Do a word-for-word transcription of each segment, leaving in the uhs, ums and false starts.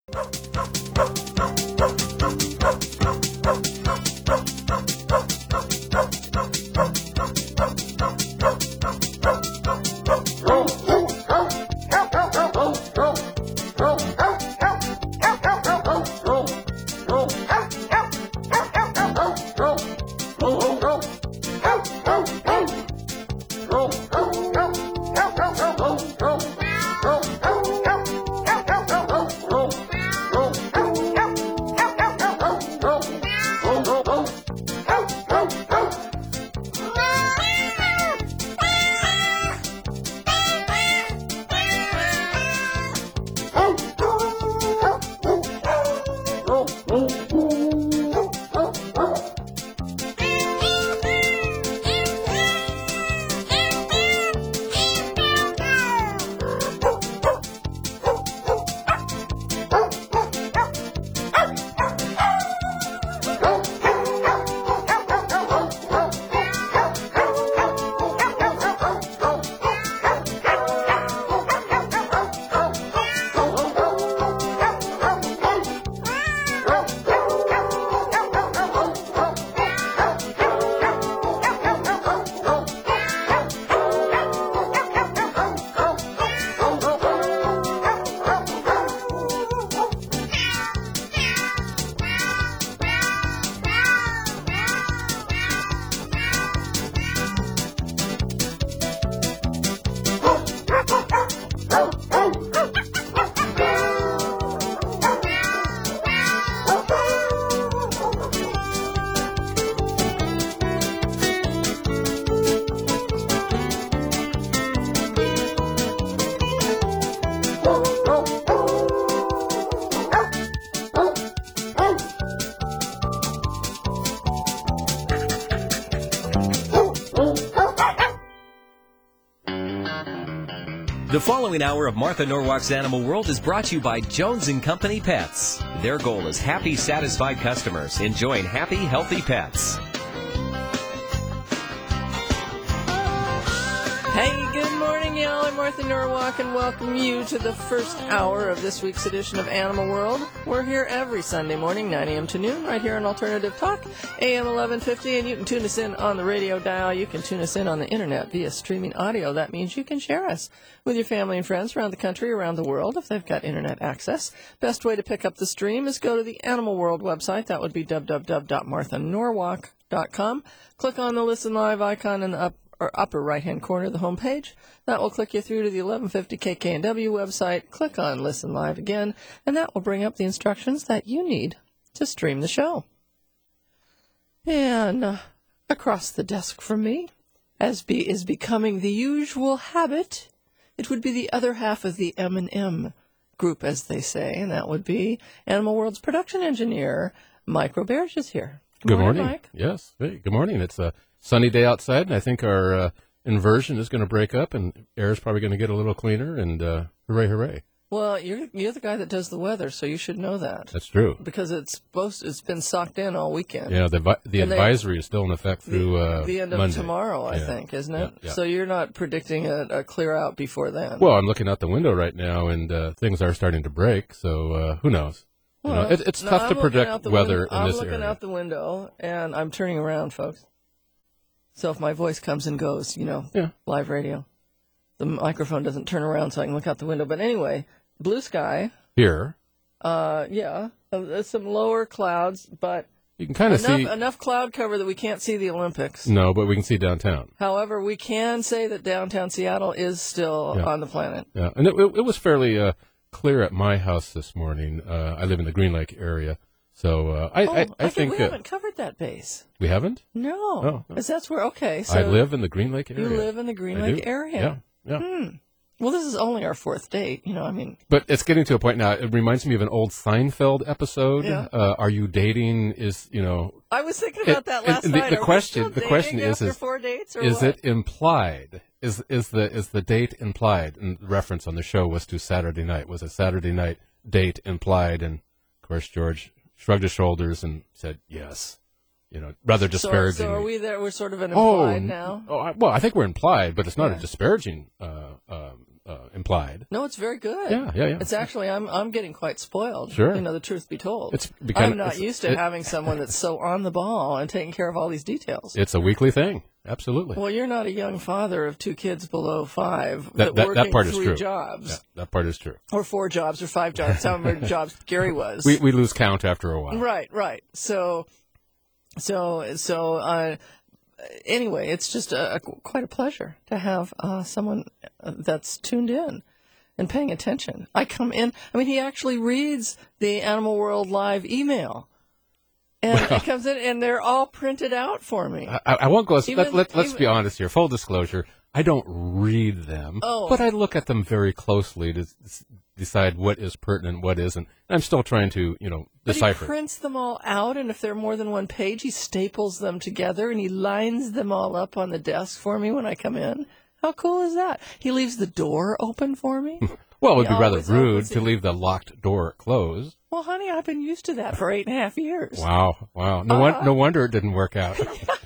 The following hour of Martha Norwalk's Animal World is brought to you by Jones and Company Pets. Their goal is happy, satisfied customers enjoying happy, healthy pets. Hey, good morning, y'all. I'm Martha Norwalk, and welcome you to the first hour of this week's edition of Animal World. We're here every Sunday morning, nine a.m. to noon, right here on Alternative Talk, A M eleven fifty, and you can tune us in on the radio dial. You can tune us in on the internet via streaming audio. That means you can share us with your family and friends around the country, around the world, if they've got internet access. Best way to pick up the stream is go to the Animal World website. That would be w w w dot martha norwalk dot com. Click on the Listen Live icon in the up or upper right-hand corner of the home page. That will click you through to the eleven fifty K K N W website. Click on Listen Live again, and that will bring up the instructions that you need to stream the show. And uh, across the desk from me, as be is becoming the usual habit, it would be the other half of the M and M group, as they say, and that would be Animal World's production engineer, Mike Roberge is here. Good, good morning, morning, Mike. Yes, hey, good morning. It's a sunny day outside, and I think our uh, inversion is going to break up, and air is probably going to get a little cleaner, and uh, hooray, hooray. Well, you're you're the guy that does the weather, so you should know that. That's true. Because it's supposed it's been socked in all weekend. Yeah, the the and advisory they, is still in effect through uh, the, the end of Monday. tomorrow, I yeah. think, isn't it? Yeah, yeah. So you're not predicting a, a clear out before then. Well, I'm looking out the window right now, and uh, things are starting to break, so uh, who knows? Well, you know, it, it's no, tough I'm to predict weather window, in I'm this area. I'm looking out the window, and I'm turning around, folks. So if my voice comes and goes, you know, yeah. live radio, the microphone doesn't turn around so I can look out the window. But anyway, blue sky. Here. Uh, yeah, uh, some lower clouds, but you can kind of enough, see enough cloud cover that we can't see the Olympics. No, but we can see downtown. However, we can say that downtown Seattle is still yeah. on the planet. Yeah, and it, it was fairly uh, clear at my house this morning. Uh, I live in the Green Lake area. So uh, I, oh, I, I, I think... we uh, haven't covered that base. We haven't? No. Because oh. that's where, okay. So I live in the Green Lake area. You live in the Green I Lake do. area. Yeah, yeah. Hmm. Well, this is only our fourth date, you know, I mean. But it's getting to a point now, it reminds me of an old Seinfeld episode. Yeah. Uh, are you dating, is, you know... I was thinking about it, that last the, night. The are question, we still the question dating is, after is, four dates or is what? it implied? Is is the is the date implied? And the reference on the show was to Saturday night. Was a Saturday night date implied? And, of course, George shrugged his shoulders and said yes. You know, rather disparaging. So, so are we there? We're sort of an implied oh, now? Oh, I, well, I think we're implied, but it's not yeah. a disparaging uh, um, uh, implied. No, it's very good. Yeah, yeah, yeah. It's actually, I'm I'm getting quite spoiled. Sure. You know, the truth be told. It's because I'm not it's- used to it- having someone that's so on the ball and taking care of all these details. It's a weekly thing. Absolutely. Well, you're not a young father of two kids below five that, that, that, working that part is three true. jobs. Yeah, that part is true. Or four jobs or five jobs, however many jobs Gary was. We we lose count after a while. Right, right. So, so, so, uh, anyway, it's just a, a, quite a pleasure to have uh, someone that's tuned in and paying attention. I come in, I mean, he actually reads the Animal World Live email. And Well, it comes in, and they're all printed out for me. I, I won't go. As, Even- let, let, let's even- be honest here. Full disclosure: I don't read them, Oh. but I look at them very closely to s- decide what is pertinent, what isn't. I'm still trying to, you know, But he decipher. prints them all out, and if they're more than one page, he staples them together, and he lines them all up on the desk for me when I come in. How cool is that? He leaves the door open for me. Well, it would He be rather always rude opens to it. leave the locked door closed. Well, honey, I've been used to that for eight and a half years. Wow, wow. No, one, no wonder it didn't work out.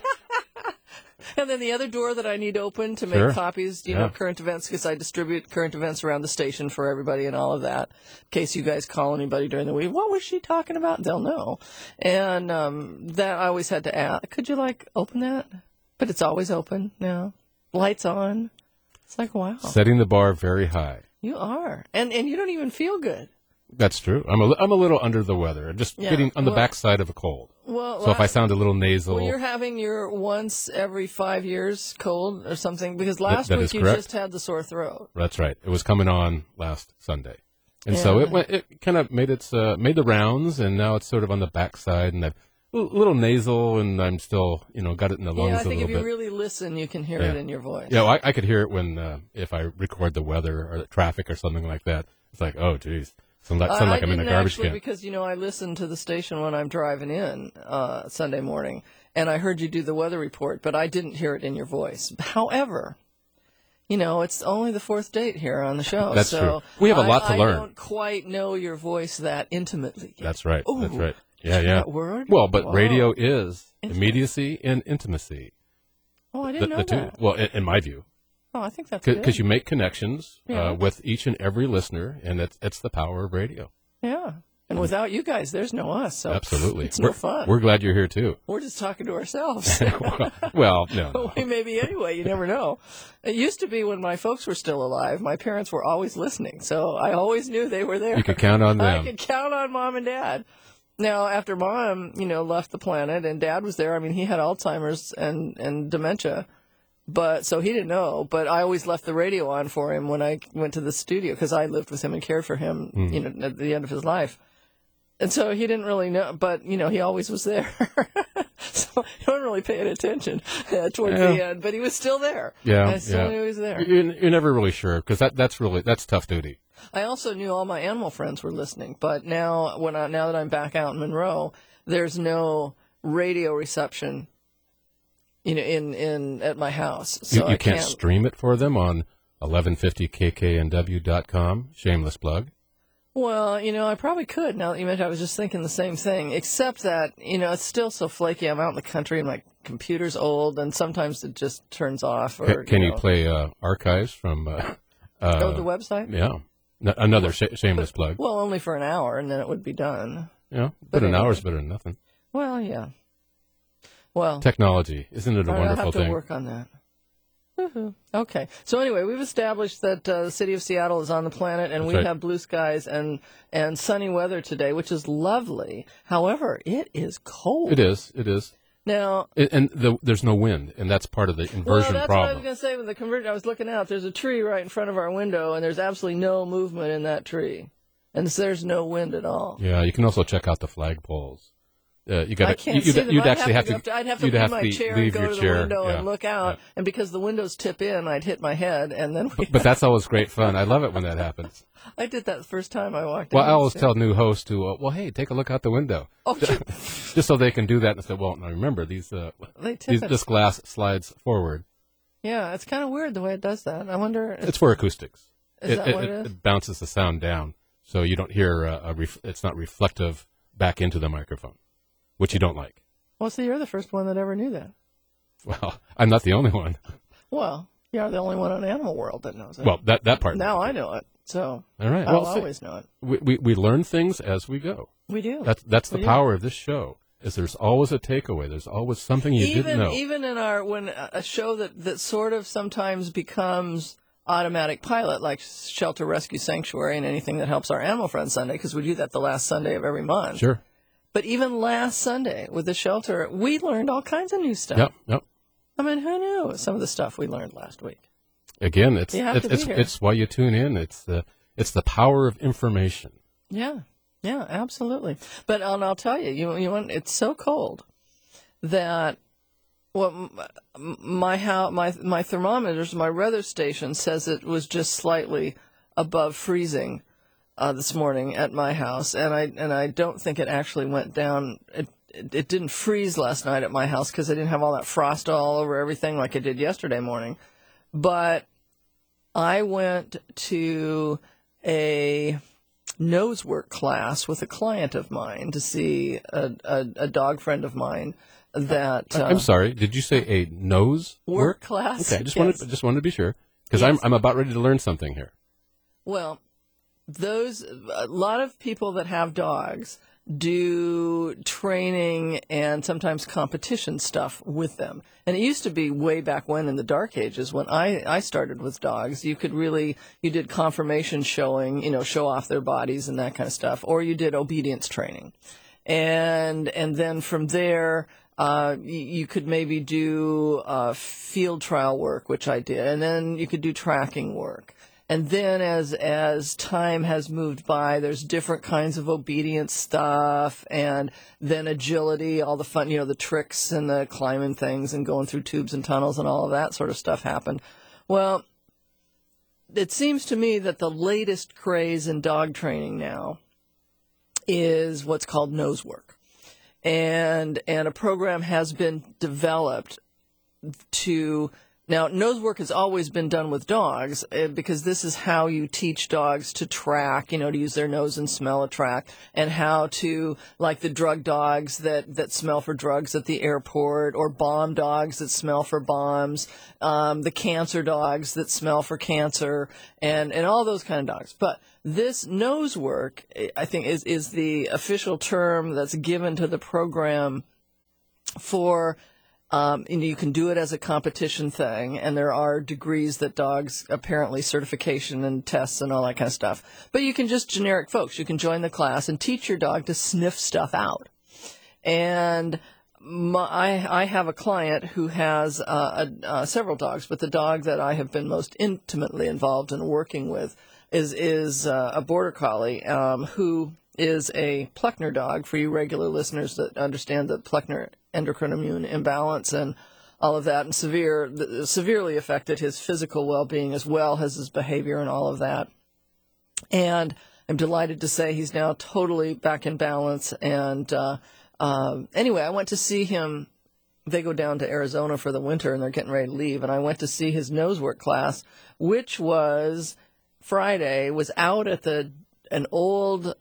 And then the other door that I need open to make Sure. copies, you Yeah. know, current events, because I distribute current events around the station for everybody and all of that. In case you guys call anybody during the week, what was she talking about? They'll know. And um, that I always had to ask, could you, like, open that? But it's always open now. Lights on. It's like, wow, Setting the bar very high. you are. And and you don't even feel good. That's true. I'm a, li- I'm a little under the weather. I'm just Yeah, getting on the well- backside of a cold. Well, So if I last- sound a little nasal, Well, you're having your once every five years cold or something, because last that week is you correct. just had the sore throat. that's right. It was coming on last Sunday, and so Yeah. it went. It kind of made its uh, made the rounds, and now it's sort of on the backside, and I've a little nasal, and I'm still, you know, got it in the lungs Yeah, I a think little if you bit. really listen, you can hear Yeah. it in your voice. Yeah, well, I, I could hear it when uh, if I record the weather or the traffic or something like that. It's like, oh, geez, sound like, sound I, like I I'm in a didn't garbage actually, can. because, you know, I listen to the station when I'm driving in uh, Sunday morning, and I heard you do the weather report, but I didn't hear it in your voice. However, you know, it's only the fourth date here on the show. That's so true. We have a I- lot to I learn. don't quite know your voice that intimately yet. That's right. Ooh, That's right. Yeah, is yeah. that word? Well, but Whoa. radio is Intimate. immediacy and intimacy. Oh, I The, didn't know the two. that. Well, in, in my view, Oh, I think that's good. because you make connections Yeah. uh, with each and every listener, and it's it's the power of radio. Yeah. And without you guys, there's no us. So Absolutely. it's we're, no fun. We're glad you're here too. We're just talking to ourselves. well, no, no. We maybe anyway, you never know. It used to be when my folks were still alive, my parents were always listening, so I always knew they were there. You could count on I them. could count on mom and dad. Now, after mom, you know, left the planet and dad was there, I mean, he had Alzheimer's and, and dementia, but so he didn't know. But I always left the radio on for him when I went to the studio because I lived with him and cared for him, Hmm. you know, at the end of his life. And so he didn't really know, but, you know, he always was there. So he wasn't really paying attention uh, towards Yeah. the end, but he was still there. Yeah, I still yeah. knew he was there. You're, you're never really sure because that that's really that's tough duty. I also knew all my animal friends were listening, but now when I, now that I'm back out in Monroe, there's no radio reception, you know, in, in at my house. So you you I can't, stream it for them on eleven fifty k k n w dot com. Shameless plug. Well, you know, I probably could. Now that you mentioned, I was just thinking the same thing, except that, you know, it's still so flaky. I'm out in the country and my computer's old, and sometimes it just turns off. Or, Ca- Can you, know, play uh, archives from? Uh, uh, go to the website? Yeah, N- another sh- shameless plug. Well, only for an hour, and then it would be done. Yeah, but but an anyway. hour's better than nothing. Well, yeah. Well, Technology, isn't it a I'll wonderful have to thing? work on that. Woohoo. Okay. So anyway, we've established that uh, the city of Seattle is on the planet, and That's we right. have blue skies and, and sunny weather today, which is lovely. However, it is cold. It is. It is. Now, It, and the, there's no wind, and that's part of the well, inversion that's what I was problem. going to say with the conversion. I was looking out. There's a tree right in front of our window, and there's absolutely no movement in that tree. And there's no wind at all. Yeah, you can also check out the flagpoles. Uh, you got I can't you'd, see them. you'd I'd actually have have to, to. go up to I'd have to you'd leave have my to chair leave and go your to the chair. window yeah, and look out. yeah. And because the windows tip in, I'd hit my head, and then we, But that's always great fun. I love it when that happens. I did that the first time I walked Well, in. I always so- tell new hosts to, uh, well, hey, take a look out the window, Oh, you- just so they can do that and say, well, now remember these, uh, they tip these it. this glass slides forward. Yeah, it's kind of weird the way it does that. I wonder. If, It's for acoustics. Is it, that it, what it it, is? it bounces the sound down, so you don't hear uh, a ref- it's not reflective back into the microphone, which you don't like. well, see, you're the first one that ever knew that. Well, I'm not the only one. Well, You're the only one on Animal World that knows it. Well, that, that part. Now I know it, so all right. I'll well, see, always know it. We, we, we learn things as we go. We do. That's, that's the We do. power of this show, is there's always a takeaway. There's always something you even, didn't know. Even in our, when a show that, that sort of sometimes becomes automatic pilot, like Shelter Rescue Sanctuary and anything that helps our Animal Friends Sunday, because we do that the last Sunday of every month. Sure. But even last Sunday with the shelter, we learned all kinds of new stuff. Yep, yep. I mean, who knew some of the stuff we learned last week? Again, it's You have it's to be it's, here. it's why you tune in. It's the it's the power of information. Yeah, yeah, absolutely. But and I'll tell you, you you want, it's so cold that well, m- my how my my thermometers, my weather station says it was just slightly above freezing uh, this morning at my house, and I and I don't think it actually went down. It it, it didn't freeze last night at my house because I didn't have all that frost all over everything like it did yesterday morning. But I went to a nose work class with a client of mine to see a, a, a dog friend of mine that uh, I'm sorry. Did you say a nose work, work? class. Okay, I just Yes. wanted just wanted to be sure because Yes. I'm I'm about ready to learn something here. Well, those a lot of people that have dogs do training and sometimes competition stuff with them. And it used to be way back when in the dark ages when I, I started with dogs, you could really, you did conformation showing, you know, show off their bodies and that kind of stuff, or you did obedience training. And, and then from there, uh, you, you could maybe do, uh, field trial work, which I did, and then you could do tracking work. And then as as time has moved by, there's different kinds of obedience stuff, and then agility, all the fun, you know, the tricks and the climbing things and going through tubes and tunnels and all of that sort of stuff happened. Well, it seems to me that the latest craze in dog training now is what's called nose work. And and a program has been developed to... Now, nose work has always been done with dogs uh, because this is how you teach dogs to track, you know, to use their nose and smell a track, and how to, like the drug dogs that, that smell for drugs at the airport, or bomb dogs that smell for bombs, um, the cancer dogs that smell for cancer, and, and all those kind of dogs. But this nose work, I think, is, is the official term that's given to the program for... Um, and you can do it as a competition thing, and there are degrees that dogs, apparently certification and tests and all that kind of stuff. But you can just generic folks. You can join the class and teach your dog to sniff stuff out. And my, I, I have a client who has uh, a, uh, several dogs, but the dog that I have been most intimately involved in working with is is uh, a border collie um, who is a Pluckner dog. For you regular listeners that understand that Pluckner endocrine immune imbalance and all of that, and severe, severely affected his physical well-being as well as his behavior and all of that. And I'm delighted to say he's now totally back in balance. And uh, um, anyway, I went to see him. They go down to Arizona for the winter, and they're getting ready to leave. And I went to see his nose work class, which was Friday, was out at the an old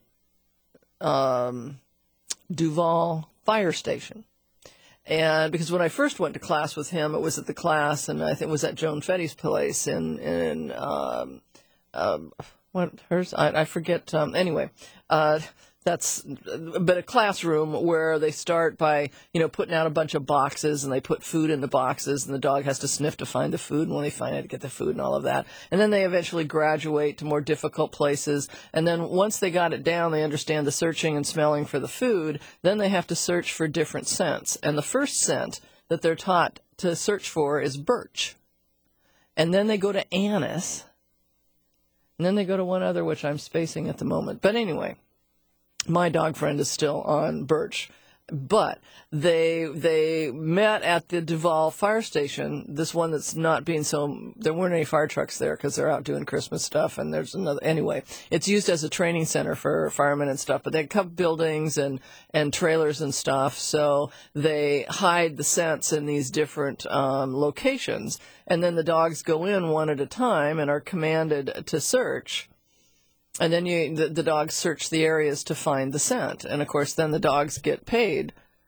um, Duval fire station. And because when I first went to class with him, it was at the class, and I think it was at Joan Fetty's place in, in um, um, what, hers? I, I forget. Um, anyway, uh, that's, but a classroom where they start by, you know, putting out a bunch of boxes, and they put food in the boxes, and the dog has to sniff to find the food, and when they find it, get the food and all of that. And then they eventually graduate to more difficult places. And then once they got it down, they understand the searching and smelling for the food. Then they have to search for different scents. And the first scent that they're taught to search for is birch. And then they go to anise. And then they go to one other, which I'm spacing at the moment. But anyway, my dog friend is still on birch. But they they met at the Duval fire station, this one that's not being so, there weren't any fire trucks there because they're out doing Christmas stuff, and there's another, anyway, it's used as a training center for firemen and stuff, but they have buildings and, and trailers and stuff, so they hide the scents in these different um, locations, and then the dogs go in one at a time and are commanded to search. And then you, the, the dogs search the areas to find the scent. And, of course, then the dogs get paid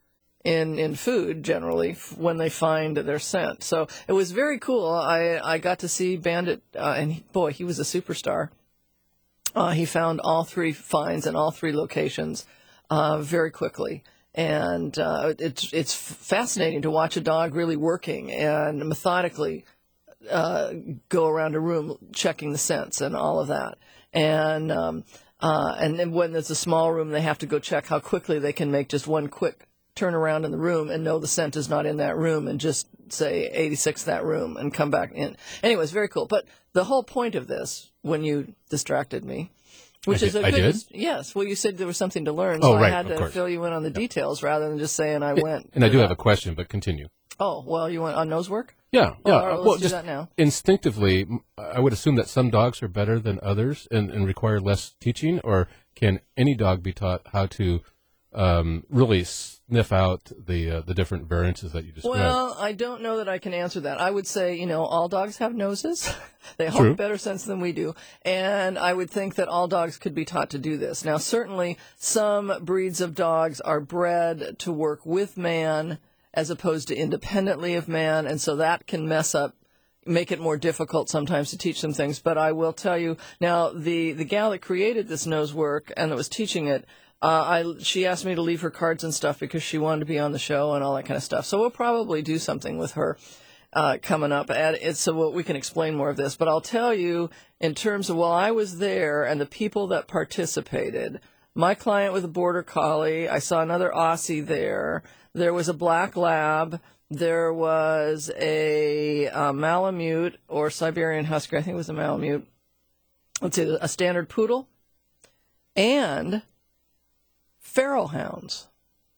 in, in food generally f- when they find their scent. So it was very cool. I, I got to see Bandit, uh, and he, boy, he was a superstar. Uh, he found all three finds in all three locations uh, very quickly. And uh, it's, it's fascinating to watch a dog really working and methodically uh, go around a room checking the scents and all of that. And um, uh, and then when there's a small room, they have to go check how quickly they can make just one quick turn around in the room and know the scent is not in that room and just say eighty-six that room and come back in. Anyway, it's very cool. But the whole point of this, when you distracted me, which I is did, a I good, did? yes. Well, you said there was something to learn, Oh, so right, I had of to course. fill you in on the details rather than just saying I went. And I to do that. have a question, but continue. Oh, well, you went on nose work? Yeah, Well, yeah. all right, let's well, do just that now. instinctively, m- I would assume that some dogs are better than others and, and require less teaching, or can any dog be taught how to um, really sniff out the uh, the different variances that you described? Well, I don't know that I can answer that. I would say, you know, all dogs have noses. They True. have better sense than we do. And I would think that all dogs could be taught to do this. Now, certainly some breeds of dogs are bred to work with man as opposed to independently of man. And so that can mess up, make it more difficult sometimes to teach them things. But I will tell you, now, the, the gal that created this nose work and that was teaching it, Uh, I she asked me to leave her cards and stuff because she wanted to be on the show and all that kind of stuff. So we'll probably do something with her uh, coming up. And it's so we can explain more of this. But I'll tell you, in terms of while I was there and the people that participated, my client with a border collie, I saw another Aussie there. There was a black lab. There was a, uh Malamute or Siberian Husky. I think it was a Malamute. Let's see, a standard poodle, and feral hounds.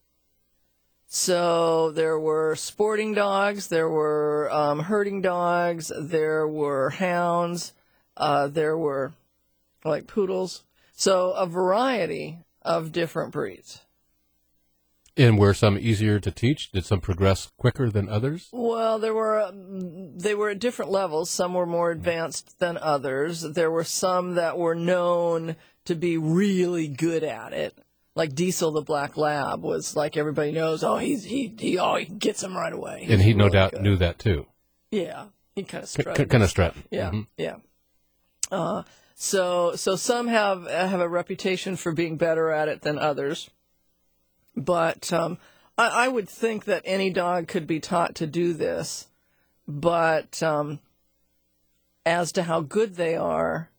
So there were sporting dogs, there were um, herding dogs, there were hounds, uh, there were like poodles. So a variety of different breeds. And were some easier to teach? Did some progress quicker than others? Well, there were um, they were at different levels. Some were more advanced than others. There were some that were known to be really good at it. Like Diesel the Black Lab was like everybody knows. Oh, he's he he oh he gets him right away. And He's he no really doubt good. knew that too. Yeah, he kind of C- strutted. kind of strutting. Yeah, Mhm. yeah. Uh, so so some have have a reputation for being better at it than others, but um, I, I would think that any dog could be taught to do this. But um, as to how good they are,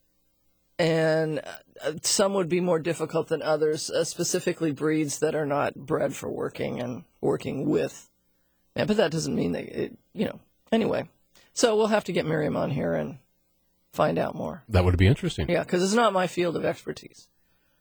and uh, some would be more difficult than others, uh, specifically breeds that are not bred for working and working with. Yeah, but that doesn't mean they, it, you know. Anyway, so we'll have to get Miriam on here and find out more. That would be interesting. Yeah, because it's not my field of expertise.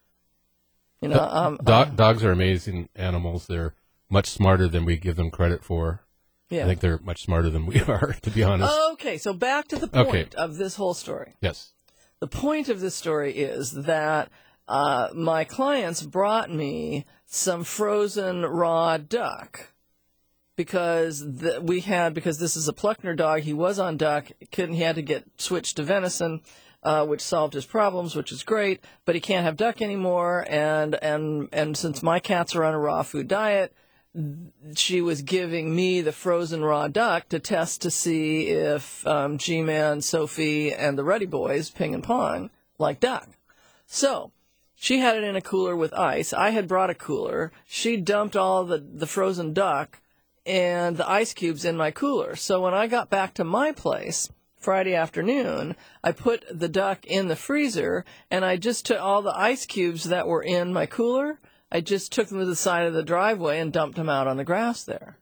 You know, um, Do- uh, dogs are amazing animals. They're much smarter than we give them credit for. yeah. I think they're much smarter than we are, to be honest. Okay, so back to the point Okay. of this whole story. Yes. The point of this story is that uh, my clients brought me some frozen raw duck because the, we had because this is a Pluckner dog. He was on duck. Couldn't he had to get switched to venison, uh, which solved his problems, which is great. But he can't have duck anymore. And and and since my cats are on a raw food diet, she was giving me the frozen raw duck to test to see if um, G-Man, Sophie, and the Ruddy Boys, Ping and Pong, like duck. So she had it in a cooler with ice. I had brought a cooler. She dumped all the, the frozen duck and the ice cubes in my cooler. So when I got back to my place Friday afternoon, I put the duck in the freezer, and I just took all the ice cubes that were in my cooler, I just took them to the side of the driveway and dumped them out on the grass there.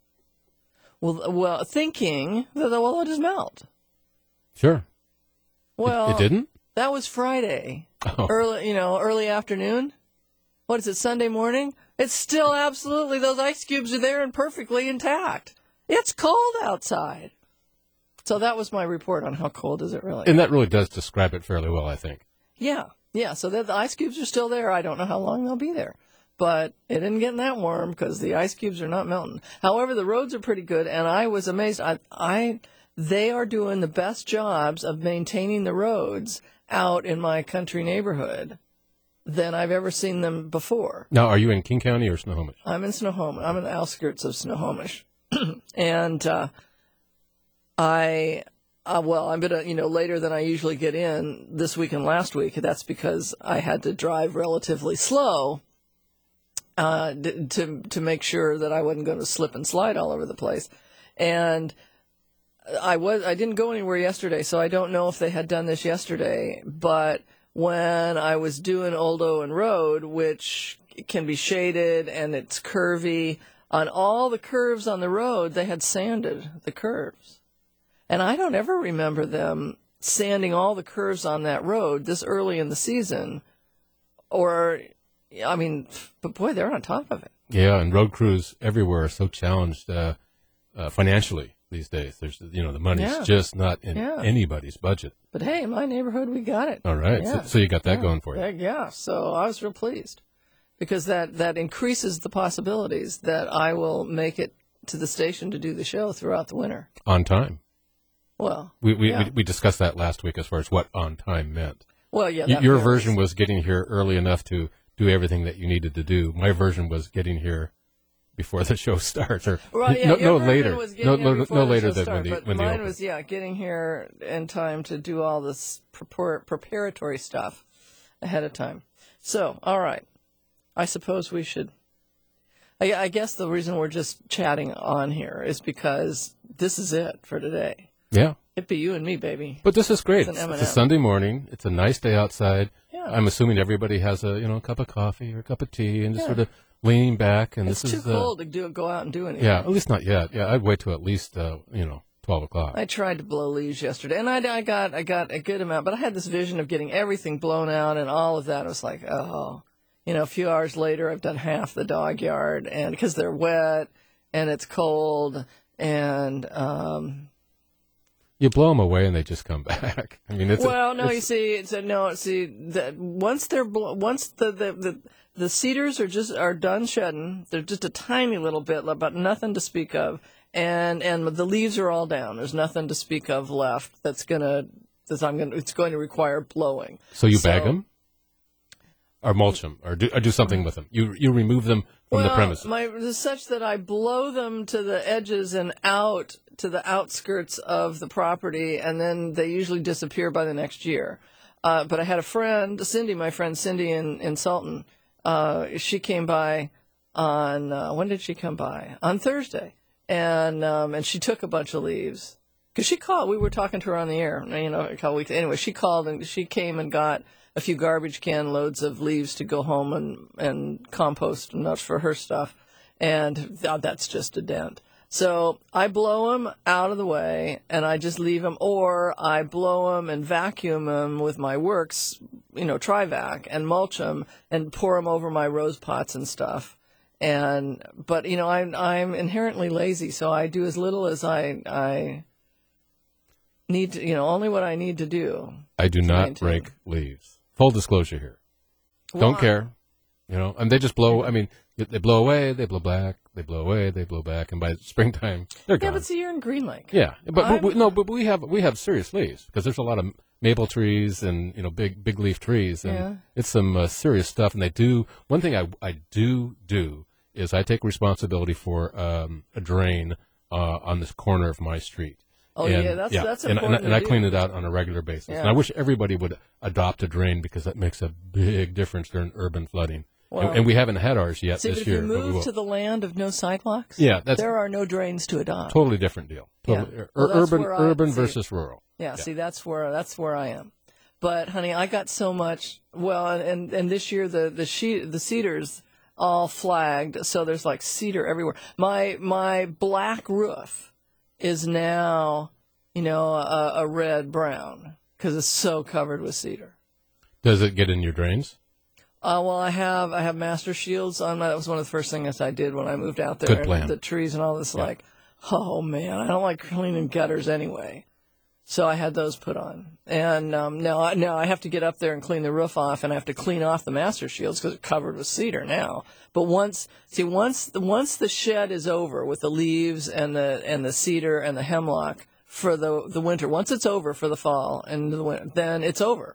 Well, well, thinking that, well, it'll just melt. Sure. Well, it, it didn't? That was Friday. Oh. Early, you know, early afternoon. What is it, Sunday morning? It's still absolutely, those ice cubes are there and perfectly intact. It's cold outside. So that was my report on how cold is it really. And that really does describe it fairly well, I think. Yeah, yeah. So the, the ice cubes are still there. I don't know how long they'll be there. But it isn't getting that warm because the ice cubes are not melting. However, the roads are pretty good, and I was amazed. I, I, they are doing the best jobs of maintaining the roads out in my country neighborhood. than I've ever seen them before. Now, are you in King County or Snohomish? I'm in Snohomish. I'm in the outskirts of Snohomish. and uh, I, uh, well, I'm going to, you know, later than I usually get in this week and last week. That's because I had to drive relatively slow uh, d- to to make sure that I wasn't going to slip and slide all over the place. And I was I didn't go anywhere yesterday, so I don't know if they had done this yesterday. But when I was doing Old Owen Road, which can be shaded and it's curvy, on all the curves on the road, they had sanded the curves. And I don't ever remember them sanding all the curves on that road this early in the season. Or, I mean, but boy, they're on top of it. Yeah, and road crews everywhere are so challenged uh, uh, financially these days. There's, you know, the money's Yeah. just not in Yeah. anybody's budget. But hey, in my neighborhood, we got it. All right, Yeah. so, so you got that Yeah. going for you. Yeah, yeah, so I was real pleased because that, that increases the possibilities that I will make it to the station to do the show throughout the winter. On time. Well, We we, yeah. we we discussed that last week as far as what on time meant. well, yeah. Y- that Your varies. version was getting here early enough to do everything that you needed to do. My version was getting here before the show starts, or Well, yeah, no, your no version later, was getting no, here no, before no the later show than started, when the but when the mine open. was yeah, getting here in time to do all this prepar- preparatory stuff ahead of time. So, all right, I suppose we should. I, I guess the reason we're just chatting on here is because this is it for today. Yeah, It be you and me, baby. but this is great. It's an It's, M and it's a M. Sunday morning. It's a nice day outside. Yeah. I'm assuming everybody has a you know a cup of coffee or a cup of tea and just Yeah. sort of leaning back. And It's this too is uh, cold to do go out and do anything. yeah, at least not yet. Yeah, I'd wait till at least uh, you know twelve o'clock. I tried to blow leaves yesterday, and I, I got I got a good amount, but I had this vision of getting everything blown out and all of that. I was like, oh, you know, a few hours later, I've done half the dog yard, and because they're wet and it's cold, and um, You blow them away and they just come back. I mean, it's a- well, no, it's- you see, it's a, no, see, the, once they're blo- once the, the the the cedars are just are done shedding, they're just a tiny little bit, but nothing to speak of, and and the leaves are all down. There's nothing to speak of left. That's gonna that I'm gonna it's going to require blowing. So you bag them, or mulch them, or do or do something with them. You you remove them from well, the premises. My, it's such that I blow them to the edges and out to the outskirts of the property, and then they usually disappear by the next year. Uh, but I had a friend, Cindy, my friend Cindy in, in Sultan. Uh, she came by on, uh, when did she come by? On Thursday. And um, and she took a bunch of leaves. Because she called, we were talking to her on the air, you know, a couple weeks. Anyway, she called and she came and got a few garbage can loads of leaves to go home and, and compost and nuts for her stuff. And th- that's just a dent. So I blow them out of the way and I just leave them, or I blow them and vacuum them with my Works, you know, Trivac, and mulch them and pour them over my rose pots and stuff. And, but, you know, I'm, I'm inherently lazy, so I do as little as I, I need to, you know, only what I need to do. I do to not maintain. rake leaves. Full disclosure here. Don't Well, care. You know, and they just blow. I mean, they blow away, they blow back, they blow away, they blow back, and by springtime they're Yeah, gone. but see, you're in Green Lake. Yeah, but, but I'm- we, no, but we have we have serious leaves because there's a lot of maple trees and you know big big leaf trees, and Yeah. it's some uh, serious stuff. And they do one thing I I do do is I take responsibility for um, a drain uh, on this corner of my street. Oh, And, yeah, that's- that's and, and, important and to I do. clean it out on a regular basis. Yeah. And I wish everybody would adopt a drain because that makes a big difference during urban flooding. Well, and, and we haven't had ours yet See, but this if year. you but we move will. to the land of no sidewalks, Yeah, that's- there are no drains to adopt. Totally different deal. Yeah. Totally, ur- Well, that's urban where I- urban see. versus rural. Yeah, see, that's where that's where I am. But honey, I got so much. Well, and and this year the the she, the cedars all flagged, so there's like cedar everywhere. My my black roof is now, you know, a, a red brown because it's so covered with cedar. Does it get in your drains? Uh, well, I have I have master shields on my. That was one of the first things I did when I moved out there. Good plan. The trees and all this, like, oh man, I don't like cleaning gutters anyway. So I had those put on, and um, now I- now I have to get up there and clean the roof off, and I have to clean off the master shields because it's covered with cedar now. But once, see, once the once the shed is over with the leaves and the and the cedar and the hemlock for the the winter, once it's over for the fall and the winter, then it's over.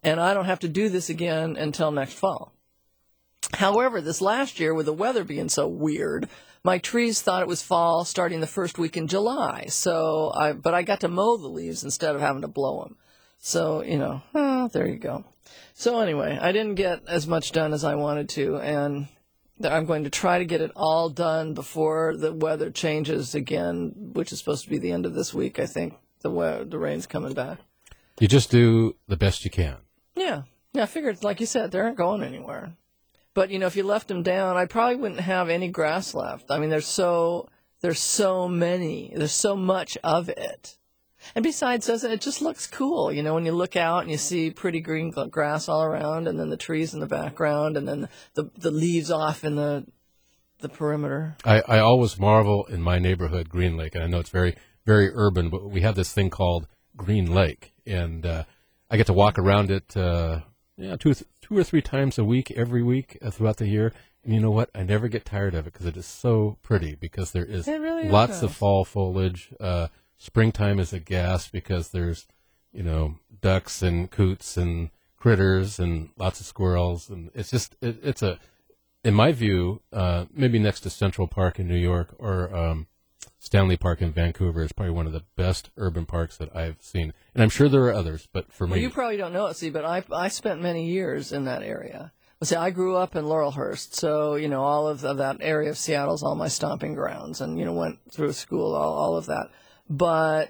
and I don't have to do this again until next fall. However, this last year, with the weather being so weird, my trees thought it was fall starting the first week in July. So, I but I got to mow the leaves instead of having to blow them. So, you know, oh, there you go. So anyway, I didn't get as much done as I wanted to, and I'm going to try to get it all done before the weather changes again, which is supposed to be the end of this week, I think. The we- the rain's coming back. You just do the best you can. Yeah. Yeah, I figured, like you said, they aren't going anywhere. But, you know, if you left them down, I probably wouldn't have any grass left. I mean, there's so there's so many. There's so much of it. And besides, doesn't it just looks cool, you know, when you look out and you see pretty green grass all around, and then the trees in the background, and then the the leaves off in the the perimeter. I, I always marvel in my neighborhood, Green Lake, and I know it's very, very urban, but we have this thing called Green Lake, and uh, I get to walk around it uh, yeah, two, two or three times a week, every week uh, throughout the year. And you know what? I never get tired of it because it is so pretty, because there is really lots is. of fall foliage. Uh, springtime is a gas because there's, you know, ducks and coots and critters and lots of squirrels. And it's just, it, it's a, in my view, uh, maybe next to Central Park in New York or um, Stanley Park in Vancouver is probably one of the best urban parks that I've seen. And I'm sure there are others, but for Well, me. you probably don't know it, see, but I I spent many years in that area. Well, see, I grew up in Laurelhurst, so, you know, all of, of that area of Seattle's all my stomping grounds, and, you know, went through school, all, all of that. But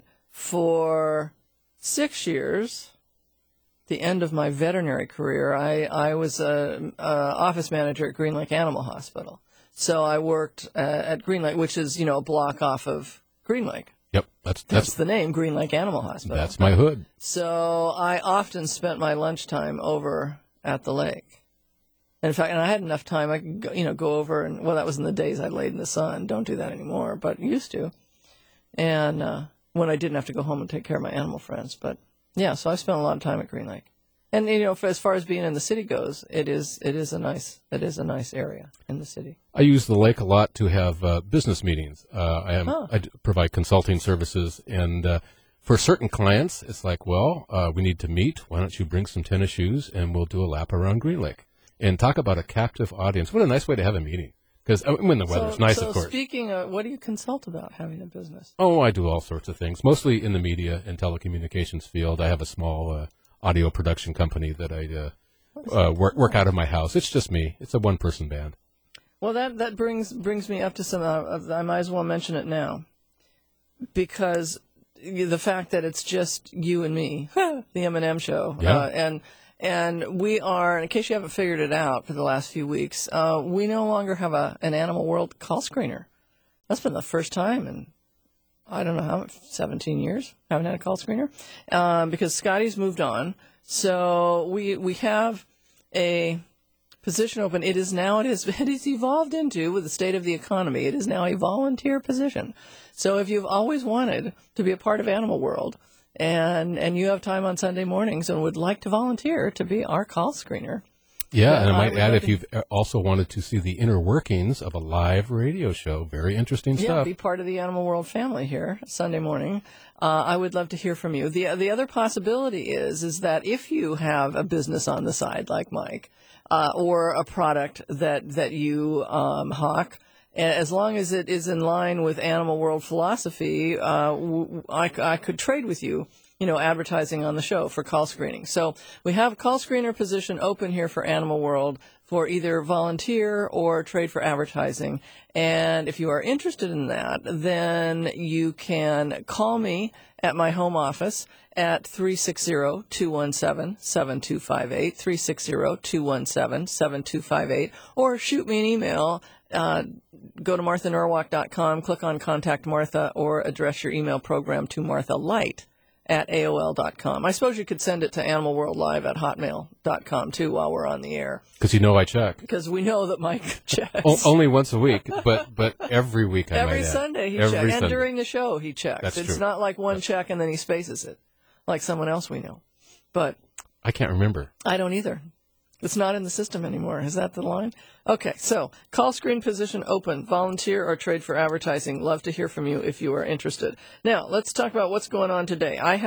for six years, the end of my veterinary career, I, I was a, a office manager at Green Lake Animal Hospital. So I worked uh, at Green Lake, which is, you know, a block off of Green Lake. Yep, that's That's that's the name, Green Lake Animal Hospital. that's my hood. So I often spent my lunchtime over at the lake. And in fact, and I had enough time, I could go, you know, go over and, well, that was in the days I laid in the sun. Don't do that anymore, but used to. And uh, when I didn't have to go home and take care of my animal friends. But yeah, so I spent a lot of time at Green Lake. And, you know, for, as far as being in the city goes, it is it is a nice it is a nice area in the city. I use the lake a lot to have uh, business meetings. Uh, I, am, Oh. I d- provide consulting services, and uh, for certain clients, it's like, well, uh, we need to meet. Why don't you bring some tennis shoes, and we'll do a lap around Green Lake. And talk about a captive audience. What a nice way to have a meeting. Because uh, when the weather's so, nice, so of course. Speaking of, what do you consult about having a business? Oh, I do all sorts of things, mostly in the media and telecommunications field. I have a small uh, audio production company that I uh, uh, work, work out of my house. It's just me. It's a one-person band. Well, that, that brings brings me up to some, uh, I might as well mention it now. Because the fact that it's just you and me, the M and M show. Yeah. Uh, and and we are, in case you haven't figured it out for the last few weeks, uh, we no longer have a an Animal World call screener. That's been the first time in, I don't know how, seventeen years, haven't had a call screener, um, because Scotty's moved on. So we we have a position open. It is now, it is, it is evolved into, with the state of the economy, it is now a volunteer position. So if you've always wanted to be a part of Animal World, and and you have time on Sunday mornings and would like to volunteer to be our call screener. Yeah, Yeah, and I I might would add, like if you've also wanted to see the inner workings of a live radio show, very interesting Yeah, stuff. be part of the Animal World family here Sunday morning. Uh, I would love to hear from you. The the other possibility is is that if you have a business on the side like Mike, uh, or a product that that you um, hawk, as long as it is in line with Animal World philosophy, uh, w- I, I could trade with you, you know, advertising on the show for call screening. So we have a call screener position open here for Animal World for either volunteer or trade for advertising. And if you are interested in that, then you can call me at my home office at three six zero, two one seven, seven two five eight, three six zero, two one seven, seven two five eight, or shoot me an email. Uh, go to martha norwalk dot com, click on Contact Martha, or address your email program to Martha Light at A O L dot com. I suppose you could send it to Animal World Live at hotmail dot com, too, while we're on the air. Because you know I check. Because we know that Mike checks. O- only once a week, but but every week I Every might add. Sunday he Every checks. And Sunday. during the show he checks. That's it's true. not like one check and then he spaces it, like someone else we know. But I can't remember. I don't either. It's not in the system anymore. Is that the line? Okay, so call screen position open, volunteer or trade for advertising. Love to hear from you if you are interested. Now, let's talk about what's going on today. I have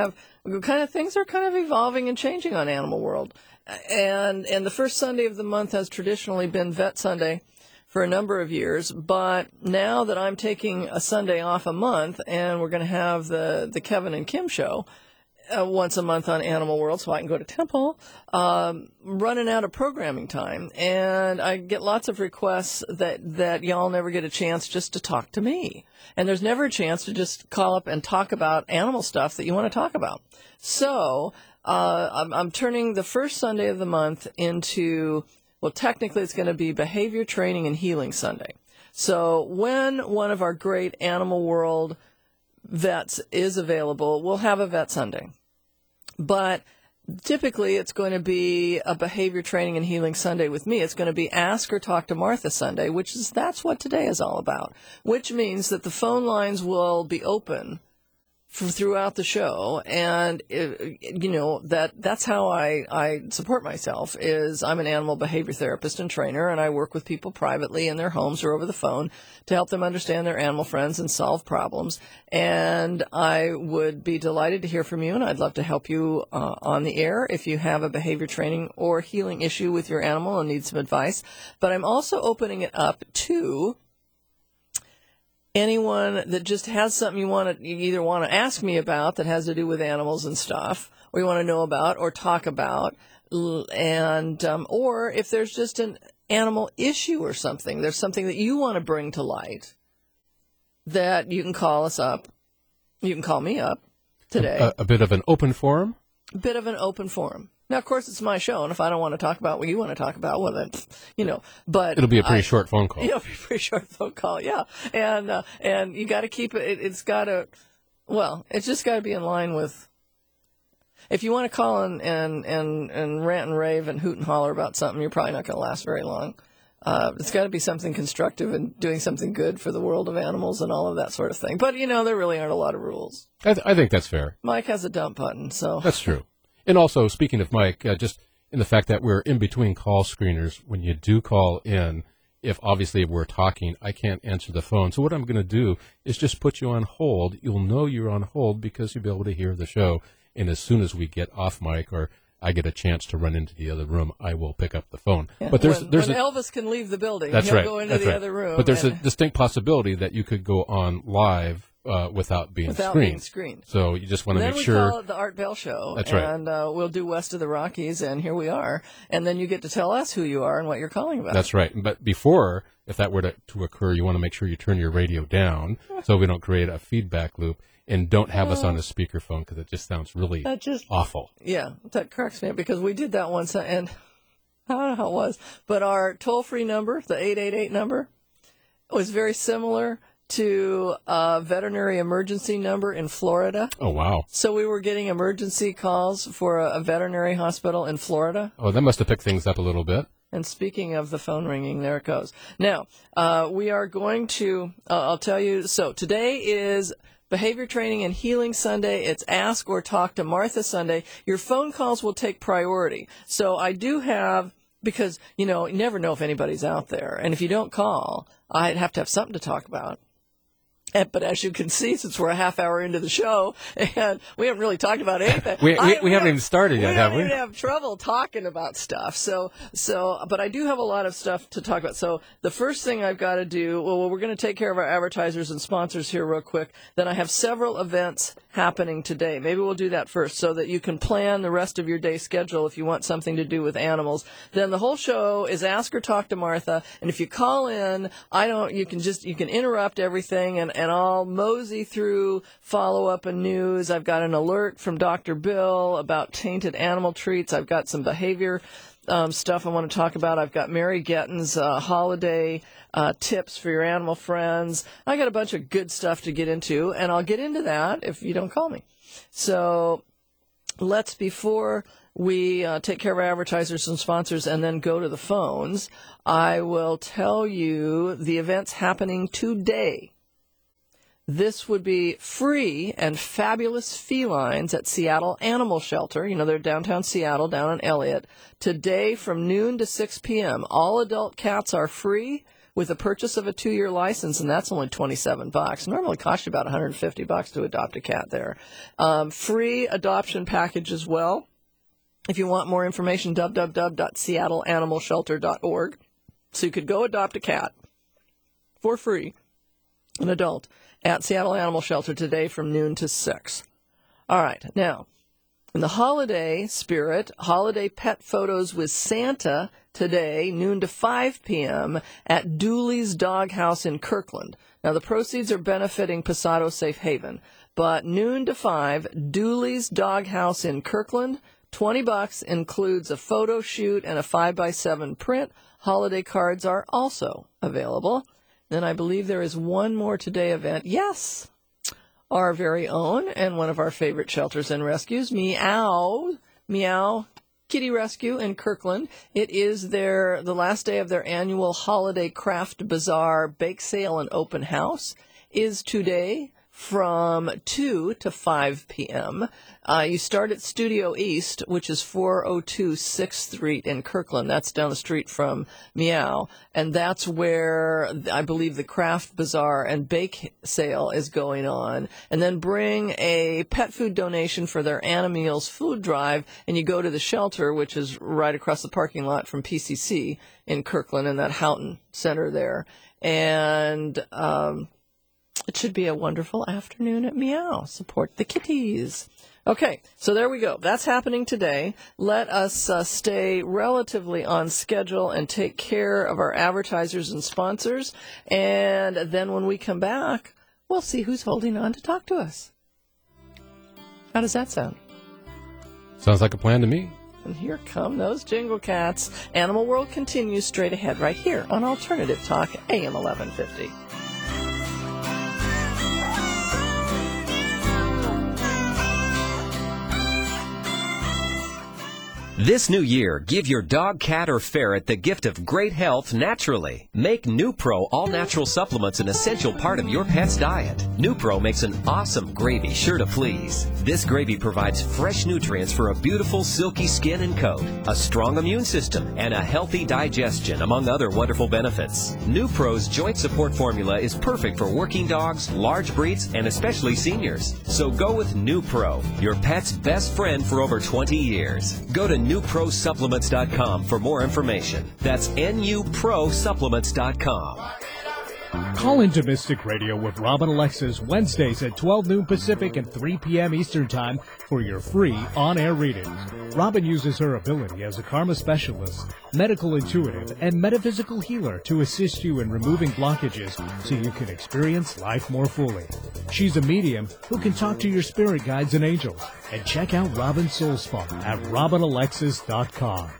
kind of things are kind of evolving and changing on Animal World. And and the first Sunday of the month has traditionally been Vet Sunday for a number of years, but now that I'm taking a Sunday off a month and we're going to have the, the Kevin and Kim show uh, once a month on Animal World so I can go to Temple, um, running out of programming time. And I get lots of requests that, that y'all never get a chance just to talk to me. And there's never a chance to just call up and talk about animal stuff that you want to talk about. So uh, I'm, I'm turning the first Sunday of the month into... Well, technically, it's going to be Behavior Training and Healing Sunday. So when one of our great Animal World vets is available, we'll have a Vet Sunday. But typically, it's going to be a Behavior Training and Healing Sunday with me. It's going to be Ask or Talk to Martha Sunday, which is that's what today is all about, which means that the phone lines will be open throughout the show, and it, you know that that's how I, I support myself. Is I'm an animal behavior therapist and trainer, and I work with people privately in their homes or over the phone to help them understand their animal friends and solve problems. And I would be delighted to hear from you, and I'd love to help you uh, on the air if you have a behavior training or healing issue with your animal and need some advice. But I'm also opening it up to anyone that just has something you want to, you either want to ask me about that has to do with animals and stuff, or you want to know about or talk about, and um, or if there's just an animal issue or something, there's something that you want to bring to light, that you can call us up. You can call me up today. A, a bit of an open forum? A bit of an open forum. Now, of course, it's my show, and if I don't want to talk about what you want to talk about, well, then, you know, but... It'll be a pretty I, short phone call. It'll be a pretty short phone call, yeah. And uh, and you got to keep it, it it's got to, well, it's just got to be in line with, if you want to call and, and, and, and rant and rave and hoot and holler about something, you're probably not going to last very long. Uh, it's got to be something constructive and doing something good for the world of animals and all of that sort of thing. But, you know, there really aren't a lot of rules. I, th- I think that's fair. Mike has a dump button, so... That's true. And also, speaking of Mike, uh, just in the fact that we're in between call screeners, when you do call in, if obviously we're talking, I can't answer the phone. So what I'm going to do is just put you on hold. You'll know you're on hold because you'll be able to hear the show. And as soon as we get off mic or I get a chance to run into the other room, I will pick up the phone. Yeah. But there's when, there's when a, Elvis can leave the building, that's he'll right, go into that's the right. other room. But there's and, a distinct possibility that you could go on live uh, without being without screened. being screened. So you just want to then make we sure. call it the Art Bell Show. That's right. And uh, we'll do West of the Rockies, and here we are. And then you get to tell us who you are and what you're calling about. That's right. But before, if that were to, to occur, you want to make sure you turn your radio down so we don't create a feedback loop. And don't have us on a speakerphone because it just sounds really that just, awful. Yeah, that cracks me up because we did that once, and I don't know how it was. But our toll-free number, the eight eight eight number, was very similar to a veterinary emergency number in Florida. Oh, wow. So we were getting emergency calls for a, a veterinary hospital in Florida. Oh, that must have picked things up a little bit. And speaking of the phone ringing, there it goes. Now, uh, we are going to, uh, I'll tell you, so today is Behavior Training and Healing Sunday. It's Ask or Talk to Martha Sunday. Your phone calls will take priority. So I do have, because, you know, you never know if anybody's out there. And if you don't call, I'd have to have something to talk about. And, but as you can see, since we're a half hour into the show, and we haven't really talked about anything. we, we, I, we haven't even started yet, we have we? We have trouble talking about stuff. So, so, but I do have a lot of stuff to talk about. So the first thing I've got to do, well, we're going to take care of our advertisers and sponsors here real quick. Then I have several events happening today. Maybe we'll do that first so that you can plan the rest of your day schedule if you want something to do with animals. Then the whole show is Ask or Talk to Martha. And if you call in, I don't, you can just, you can interrupt everything and, and I'll mosey through follow-up and news. I've got an alert from Doctor Bill about tainted animal treats. I've got some behavior um, stuff I want to talk about. I've got Mary Getton's uh, holiday uh, tips for your animal friends. I got a bunch of good stuff to get into, and I'll get into that if you don't call me. So let's, before we uh, take care of our advertisers and sponsors and then go to the phones, I will tell you the events happening today. This would be free and fabulous felines at Seattle Animal Shelter. You know, they're downtown Seattle, down in Elliott. Today from noon to six p.m. All adult cats are free with the purchase of a two-year license, and that's only twenty-seven bucks. Normally costs you about one hundred fifty bucks to adopt a cat there. Um, free adoption package as well. If you want more information, w w w dot seattle animal shelter dot org. So you could go adopt a cat for free, an adult, at Seattle Animal Shelter today from noon to six. All right, now, in the holiday spirit, holiday pet photos with Santa today, noon to five p.m. at Dooley's Doghouse in Kirkland. Now, the proceeds are benefiting Pasado Safe Haven, but noon to five, Dooley's Doghouse in Kirkland, twenty bucks, includes a photo shoot and a five by seven print. Holiday cards are also available. Then I believe there is one more today event. Yes, our very own and one of our favorite shelters and rescues, Meow, Meow Kitty Rescue in Kirkland. It is their the last day of their annual Holiday Craft Bazaar Bake Sale and Open House is today from two to five p.m. Uh, you start at Studio East, which is four oh two sixth Street in Kirkland. That's down the street from Meow. And that's where I believe the craft bazaar and bake sale is going on. And then bring a pet food donation for their Animeals food drive, and you go to the shelter, which is right across the parking lot from P C C in Kirkland in that Houghton Center there. And um, it should be a wonderful afternoon at Meow. Support the kitties. Okay, so there we go. That's happening today. Let us uh, stay relatively on schedule and take care of our advertisers and sponsors. And then when we come back, we'll see who's holding on to talk to us. How does that sound? Sounds like a plan to me. And here come those Jingle Cats. Animal World continues straight ahead right here on Alternative Talk, A M eleven fifty. This new year, give your dog, cat, or ferret the gift of great health naturally. Make NuPro all-natural supplements an essential part of your pet's diet. NuPro makes an awesome gravy sure to please. This gravy provides fresh nutrients for a beautiful, silky skin and coat, a strong immune system, and a healthy digestion, among other wonderful benefits. NuPro's joint support formula is perfect for working dogs, large breeds, and especially seniors. So go with NuPro, your pet's best friend for over twenty years. Go to new pro supplements dot com for more information. That's N U Pro Supplements dot com. Call into Mystic Radio with Robin Alexis Wednesdays at twelve noon Pacific and three p.m. Eastern Time for your free on-air readings. Robin uses her ability as a karma specialist, medical intuitive, and metaphysical healer to assist you in removing blockages so you can experience life more fully. She's a medium who can talk to your spirit guides and angels. And check out Robin's Soul Spa at robin alexis dot com.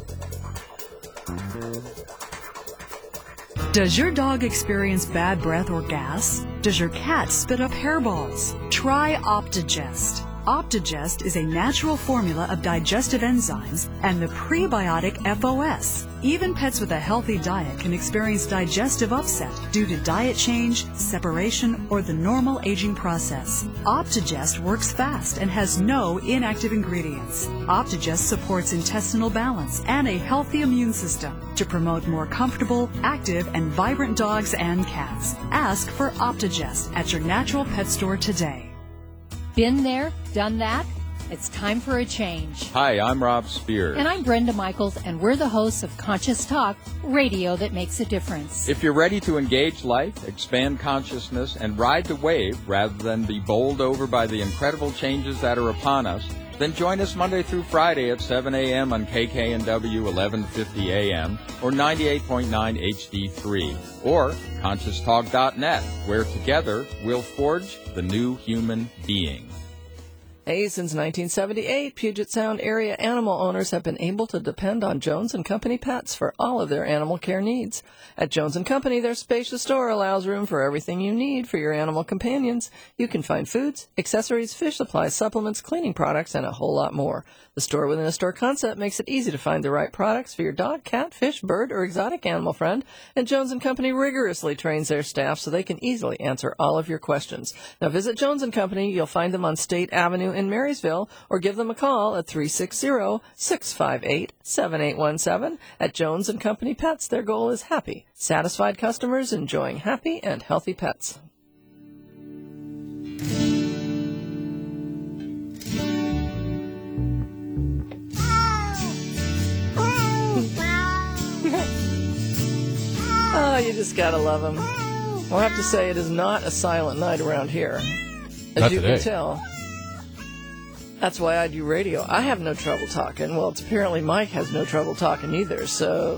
Does your dog experience bad breath or gas? Does your cat spit up hairballs? Try Optigest. Optigest is a natural formula of digestive enzymes and the prebiotic F O S. Even pets with a healthy diet can experience digestive upset due to diet change, separation, or the normal aging process. Optigest works fast and has no inactive ingredients. Optigest supports intestinal balance and a healthy immune system to promote more comfortable, active, and vibrant dogs and cats. Ask for Optigest at your natural pet store today. Been there, done that? It's time for a change. Hi, I'm Rob Spears. And I'm Brenda Michaels, and we're the hosts of Conscious Talk, radio that makes a difference. If you're ready to engage life, expand consciousness, and ride the wave rather than be bowled over by the incredible changes that are upon us, then join us Monday through Friday at seven a.m. on K K N W eleven fifty A M or ninety-eight point nine H D three or conscious talk dot net, where together we'll forge the new human being. Hey, since nineteen seventy-eight, Puget Sound area animal owners have been able to depend on Jones and Company pets for all of their animal care needs. At Jones and Company, their spacious store allows room for everything you need for your animal companions. You can find foods, accessories, fish supplies, supplements, cleaning products, and a whole lot more. The store within a store concept makes it easy to find the right products for your dog, cat, fish, bird, or exotic animal friend, and Jones and Company rigorously trains their staff so they can easily answer all of your questions. Now visit Jones and Company. You'll find them on State Avenue Avenue in Marysville, or give them a call at three six zero, six five eight, seven eight one seven. At Jones and Company Pets, their goal is happy, satisfied customers enjoying happy and healthy pets. Oh, you just gotta love them. Well, I have to say, it is not a silent night around here. As Not you today. can tell. That's why I do radio. I have no trouble talking. Well, it's apparently Mike has no trouble talking either, so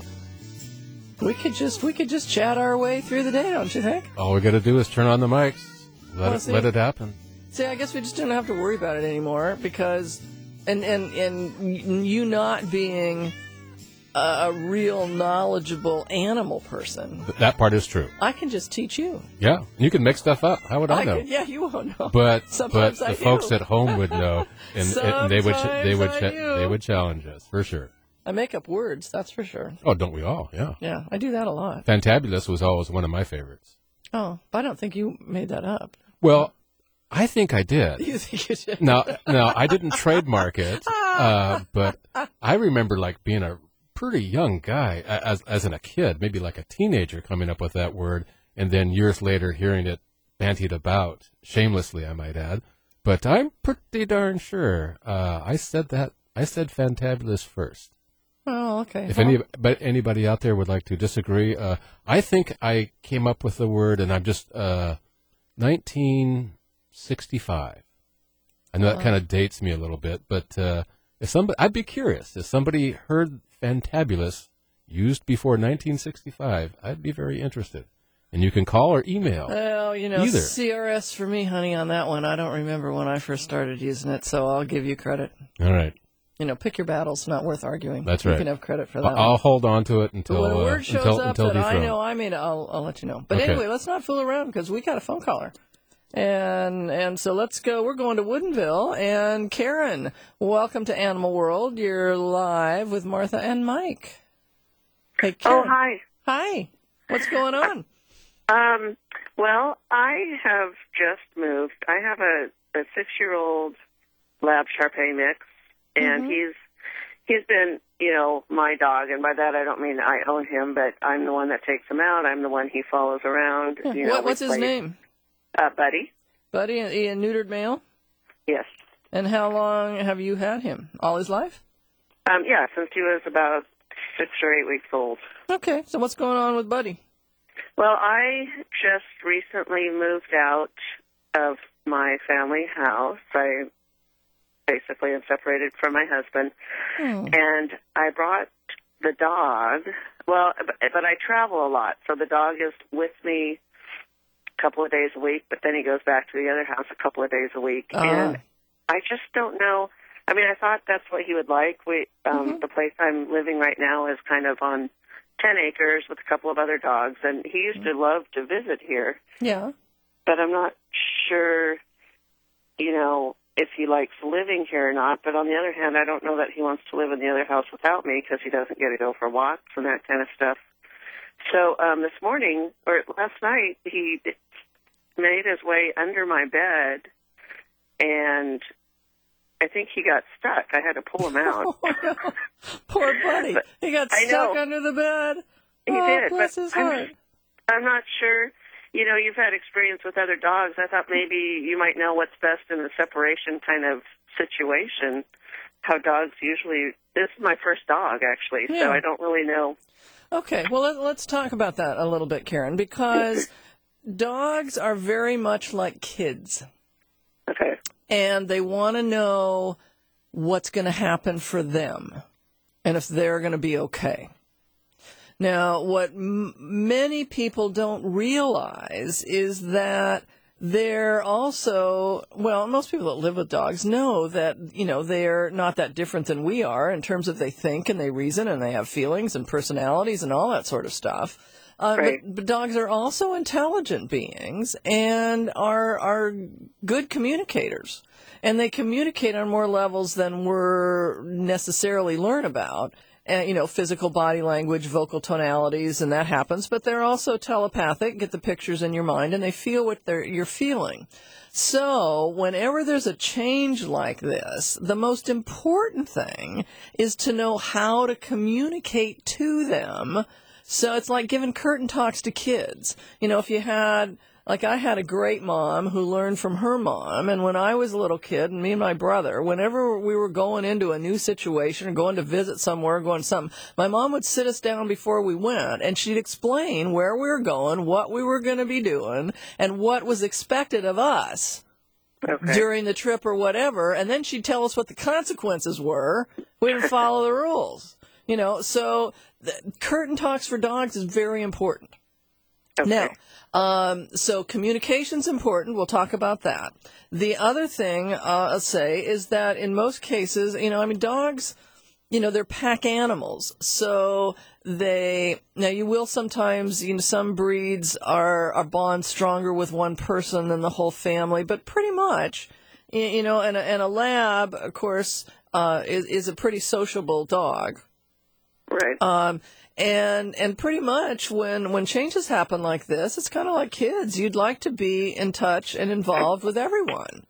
we could just we could just chat our way through the day, don't you think? All we got to do is turn on the mics. Let Oh, it see. let it happen. See, I guess we just don't have to worry about it anymore because, and and and you not being a, a real knowledgeable animal person, Th- That part is true. I can just teach you. Yeah, you can make stuff up. How would I, I know? could, yeah, you won't know. But Sometimes but I the folks do. at home would know, and, and they would ch- they would Sometimes I ch- do. they would challenge us for sure. I make up words, that's for sure. Oh, don't we all? Yeah. Yeah, I do that a lot. Fantabulous was always one of my favorites. Oh, but I don't think you made that up. Well, I think I did. You think you did? No, no, I didn't trademark it, uh, but I remember like being a pretty young guy a- as as in a kid, maybe like a teenager, coming up with that word, and then years later hearing it bantied about, shamelessly, I might add. But I'm pretty darn sure uh, I said that. I said fantabulous first. Oh, okay. If Well, any, but anybody out there would like to disagree, uh, I think I came up with the word, and I'm just uh, nineteen sixty-five. I know that kind of dates me a little bit, but uh, if somebody, I'd be curious if somebody heard fantabulous used before nineteen sixty-five. I'd be very interested, and you can call or email. Well, you know, Either. C R S for me, honey, on that one. I don't remember when I first started using it, so I'll give you credit. All right, You know, pick your battles. Not worth arguing. That's You right. can have credit for that. I'll, I'll hold on to it But until when a uh, word shows until up until that I dethroned. know I made, it, I'll I'll let you know. But Okay. anyway, let's not fool around because we got a phone caller, and and so let's go. We're going to Woodinville, and Karen, welcome to Animal World. You're live with Martha and Mike. Hey, Karen. Oh, hi. Hi. What's going on? Um, well, I have just moved. I have a, a six-year-old Lab Shar-Pei mix, and Mhm. he's he's been, you know, my dog, and by that I don't mean I own him, but I'm the one that takes him out. I'm the one he follows around. Yeah. You know, what, we what's his play- name? Uh, Buddy. Buddy, a a neutered male. Yes. And how long have you had him? All his life? Um, yeah, since he was about six or eight weeks old. Okay. So what's going on with Buddy? Well, I just recently moved out of my family house. I basically am separated from my husband, Hmm. and I brought the dog. Well, but, but I travel a lot, so the dog is with me a couple of days a week, but then he goes back to the other house a couple of days a week, Ah. and I just don't know. I mean, I thought that's what he would like. We, um, Mhm. The place I'm living right now is kind of on ten acres with a couple of other dogs, and he used to love to visit here, Yeah. but I'm not sure, you know, if he likes living here or not. But on the other hand, I don't know that he wants to live in the other house without me because he doesn't get to go for walks and that kind of stuff. So um, this morning, or last night, he made his way under my bed, and I think he got stuck. I had to pull him out. Oh, no. Poor Buddy. But He got I stuck know. under the bed. He oh, did, bless but his I'm- heart. I'm not sure. You know, you've had experience with other dogs. I thought maybe you might know what's best in a separation kind of situation, how dogs usually... This is my first dog, actually, Yeah. so I don't really know. Okay, well, let, let's talk about that a little bit, Karen, because dogs are very much like kids, Okay. and they want to know what's going to happen for them and if they're going to be okay. Now, what m- many people don't realize is that they're also, well, most people that live with dogs know that, you know, they're not that different than we are in terms of they think and they reason and they have feelings and personalities and all that sort of stuff. Uh, Right. but, but dogs are also intelligent beings and are are good communicators. And they communicate on more levels than we're necessarily learn about. uh, you know, physical body language, vocal tonalities, and that happens. But they're also telepathic, get the pictures in your mind, and they feel what they're, you're feeling. So whenever there's a change like this, the most important thing is to know how to communicate to them. So it's like giving curtain talks to kids. You know, if you had, like I had a great mom who learned from her mom, and when I was a little kid, and me and my brother, whenever we were going into a new situation or going to visit somewhere, going to something, my mom would sit us down before we went, and she'd explain where we were going, what we were going to be doing, and what was expected of us. Okay. During the trip or whatever, and then she'd tell us what the consequences were. We didn't follow the rules. You know, so the curtain talks for dogs is very important. Okay. Now, um, so communication's important. We'll talk about that. The other thing uh, I'll say is that in most cases, you know, I mean, dogs, you know, they're pack animals. So they, now you will sometimes, you know, some breeds are, are bond stronger with one person than the whole family, but pretty much, you know, and a, and a lab, of course, uh, is, is a pretty sociable dog. Right. Um, and, and pretty much when, when changes happen like this, it's kind of like kids. You'd like to be in touch and involved with everyone.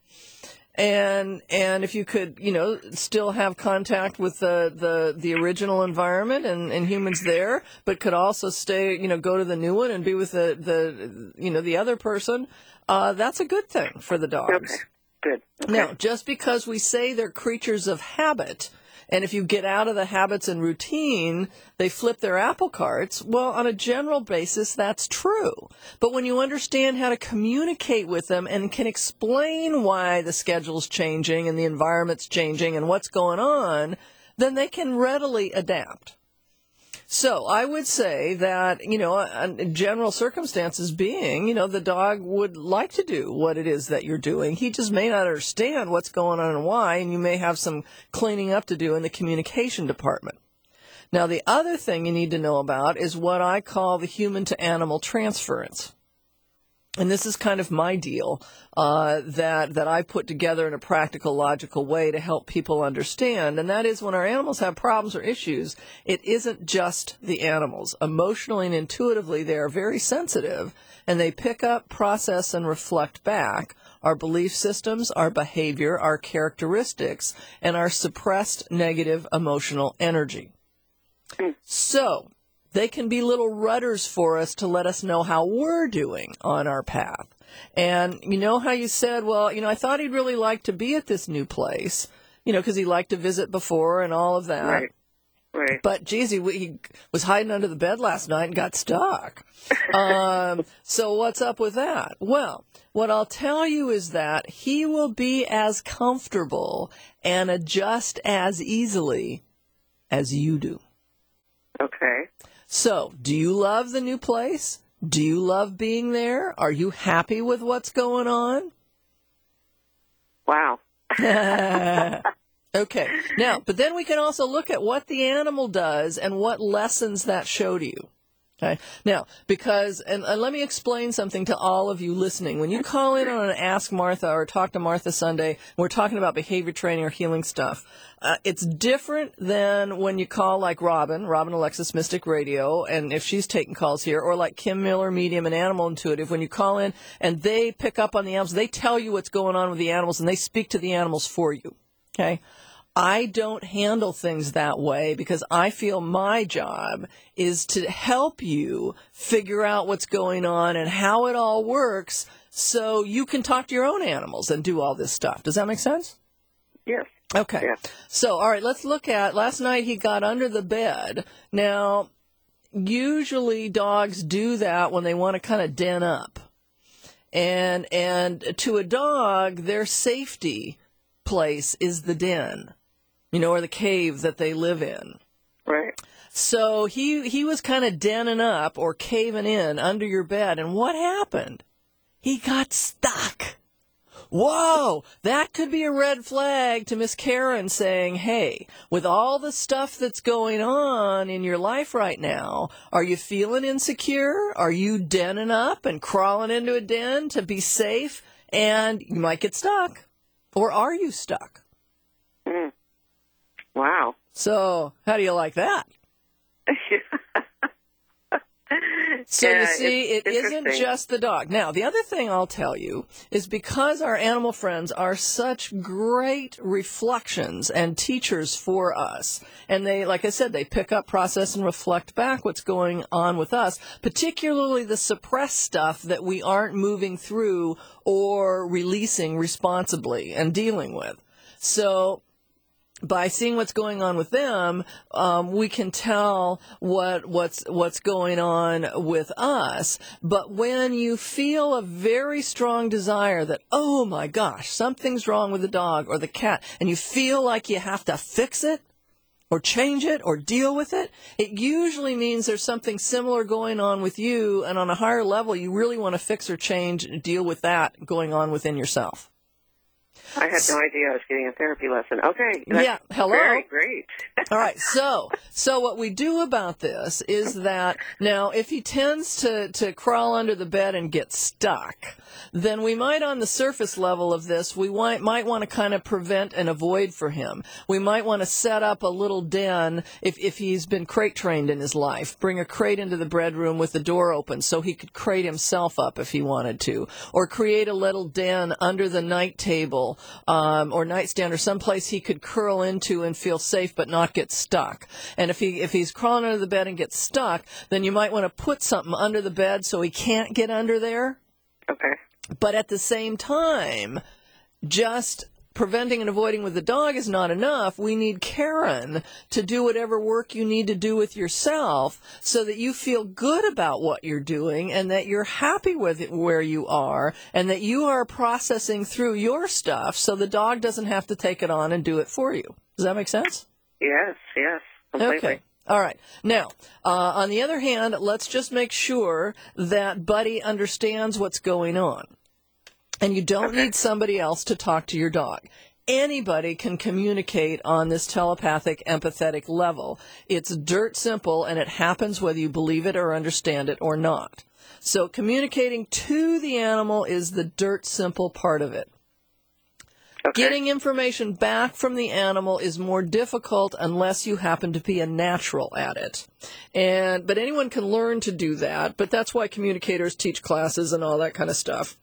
And and if you could, you know, still have contact with the, the, the original environment and, and humans there, but could also stay, you know, go to the new one and be with the, the you know, the other person, uh, that's a good thing for the dogs. Okay, good. Okay. Now, just because we say they're creatures of habit, and if you get out of the habits and routine, they flip their apple carts. Well, on a general basis, that's true. But when you understand how to communicate with them and can explain why the schedule's changing and the environment's changing and what's going on, then they can readily adapt. So I would say that, you know, in general circumstances being, you know, the dog would like to do what it is that you're doing. He just may not understand what's going on and why, and you may have some cleaning up to do in the communication department. Now, the other thing you need to know about is what I call the human-to-animal transference. And this is kind of my deal uh, that that I put together in a practical, logical way to help people understand. And that is when our animals have problems or issues, it isn't just the animals. Emotionally and intuitively, they are very sensitive, and they pick up, process, and reflect back our belief systems, our behavior, our characteristics, and our suppressed negative emotional energy. So they can be little rudders for us to let us know how we're doing on our path. And you know how you said, well, you know, I thought he'd really like to be at this new place, you know, because he liked to visit before and all of that. Right. Right. But, geez, he, he was hiding under the bed last night and got stuck. um, so what's up with that? Well, what I'll tell you is that he will be as comfortable and adjust as easily as you do. Okay. So, do you love the new place? Do you love being there? Are you happy with what's going on? Wow. Okay. Now, but then we can also look at what the animal does and what lessons that show to you. Okay. Now, because, and, and let me explain something to all of you listening. When you call in on an Ask Martha or Talk to Martha Sunday, we're talking about behavior training or healing stuff. Uh, it's different than when you call like Robin, Robin Alexis Mystic Radio, and if she's taking calls here, or like Kim Miller, Medium and Animal Intuitive, when you call in and they pick up on the animals, they tell you what's going on with the animals and they speak to the animals for you. Okay. I don't handle things that way because I feel my job is to help you figure out what's going on and how it all works so you can talk to your own animals and do all this stuff. Does that make sense? Yes. Okay. Yes. So, all right, let's look at, last night he got under the bed. Now, usually dogs do that when they want to kind of den up. And, and to a dog, their safety place is the den. You know, or the cave that they live in. Right. So he he was kind of denning up or caving in under your bed. And what happened? He got stuck. Whoa, that could be a red flag to Miss Karen saying, hey, with all the stuff that's going on in your life right now, are you feeling insecure? Are you denning up and crawling into a den to be safe? And you might get stuck. Or are you stuck? Mm. Wow. So how do you like that? So yeah, you see, it it's isn't just the dog. Now, the other thing I'll tell you is because our animal friends are such great reflections and teachers for us, and they, like I said, they pick up, process, and reflect back what's going on with us, particularly the suppressed stuff that we aren't moving through or releasing responsibly and dealing with. So by seeing what's going on with them, um, we can tell what what's what's going on with us. But when you feel a very strong desire that, oh my gosh, something's wrong with the dog or the cat, and you feel like you have to fix it or change it or deal with it, it usually means there's something similar going on with you, and on a higher level, you really want to fix or change and deal with that going on within yourself. I had no idea I was getting a therapy lesson. Okay. That's yeah, hello. Very great. All right, so so what we do about this is that now if he tends to, to crawl under the bed and get stuck, then we might on the surface level of this, we might, might want to kind of prevent and avoid for him. We might want to set up a little den if, if he's been crate trained in his life, bring a crate into the bedroom with the door open so he could crate himself up if he wanted to, or create a little den under the night table um, or nightstand or someplace he could curl into and feel safe but not get stuck. And if he if he's crawling under the bed and gets stuck, then you might want to put something under the bed so he can't get under there. Okay. But at the same time, just preventing and avoiding with the dog is not enough. We need Karen to do whatever work you need to do with yourself so that you feel good about what you're doing and that you're happy with it where you are and that you are processing through your stuff so the dog doesn't have to take it on and do it for you. Does that make sense? Yes, yes, completely. Okay. All right. Now, uh, on the other hand, let's just make sure that Buddy understands what's going on. And you don't Okay. need somebody else to talk to your dog. Anybody can communicate on this telepathic, empathetic level. It's dirt simple, and it happens whether you believe it or understand it or not. So communicating to the animal is the dirt simple part of it. Okay. Getting information back from the animal is more difficult unless you happen to be a natural at it. And but anyone can learn to do that, but that's why communicators teach classes and all that kind of stuff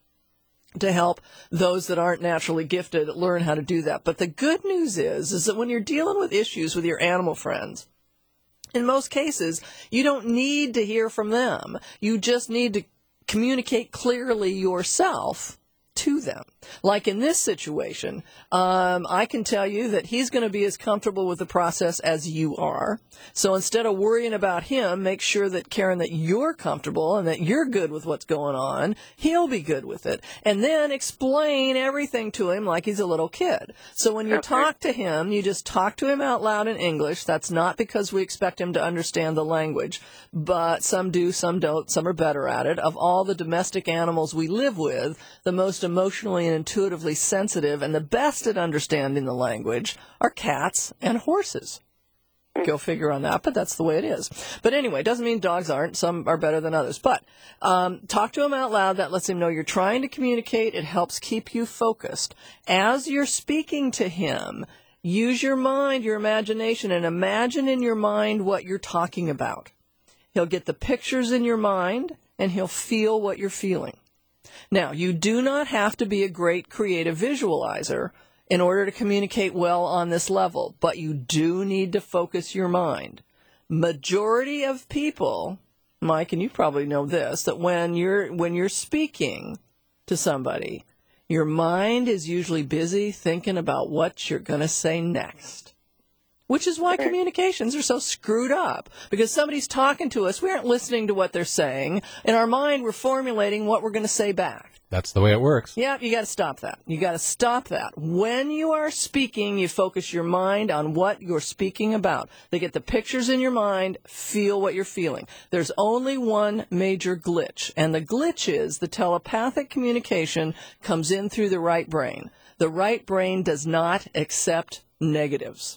to help those that aren't naturally gifted learn how to do that. But the good news is is that when you're dealing with issues with your animal friends, in most cases, you don't need to hear from them. You just need to communicate clearly yourself to them. Like in this situation, um, I can tell you that he's going to be as comfortable with the process as you are. So instead of worrying about him, make sure that, Karen, that you're comfortable and that you're good with what's going on. He'll be good with it. And then explain everything to him like he's a little kid. So when you Okay. talk to him, you just talk to him out loud in English. That's not because we expect him to understand the language, but some do, some don't, some are better at it. Of all the domestic animals we live with, the most emotionally and intuitively sensitive and the best at understanding the language are cats and horses. Go figure on that, but that's the way it is. But anyway, it doesn't mean dogs aren't. Some are better than others. But um, talk to him out loud. That lets him know you're trying to communicate. It helps keep you focused. As you're speaking to him, use your mind, your imagination, and imagine in your mind what you're talking about. He'll get the pictures in your mind, and he'll feel what you're feeling. Now, you do not have to be a great creative visualizer in order to communicate well on this level, but you do need to focus your mind. Majority of people, Mike, and you probably know this, that when you're when you're speaking to somebody, your mind is usually busy thinking about what you're going to say next. Which is why communications are so screwed up. Because somebody's talking to us, we aren't listening to what they're saying. In our mind, we're formulating what we're going to say back. That's the way it works. Yeah, you got to stop that. You got to stop that. When you are speaking, you focus your mind on what you're speaking about. They get the pictures in your mind, feel what you're feeling. There's only one major glitch, and the glitch is the telepathic communication comes in through the right brain. The right brain does not accept negatives.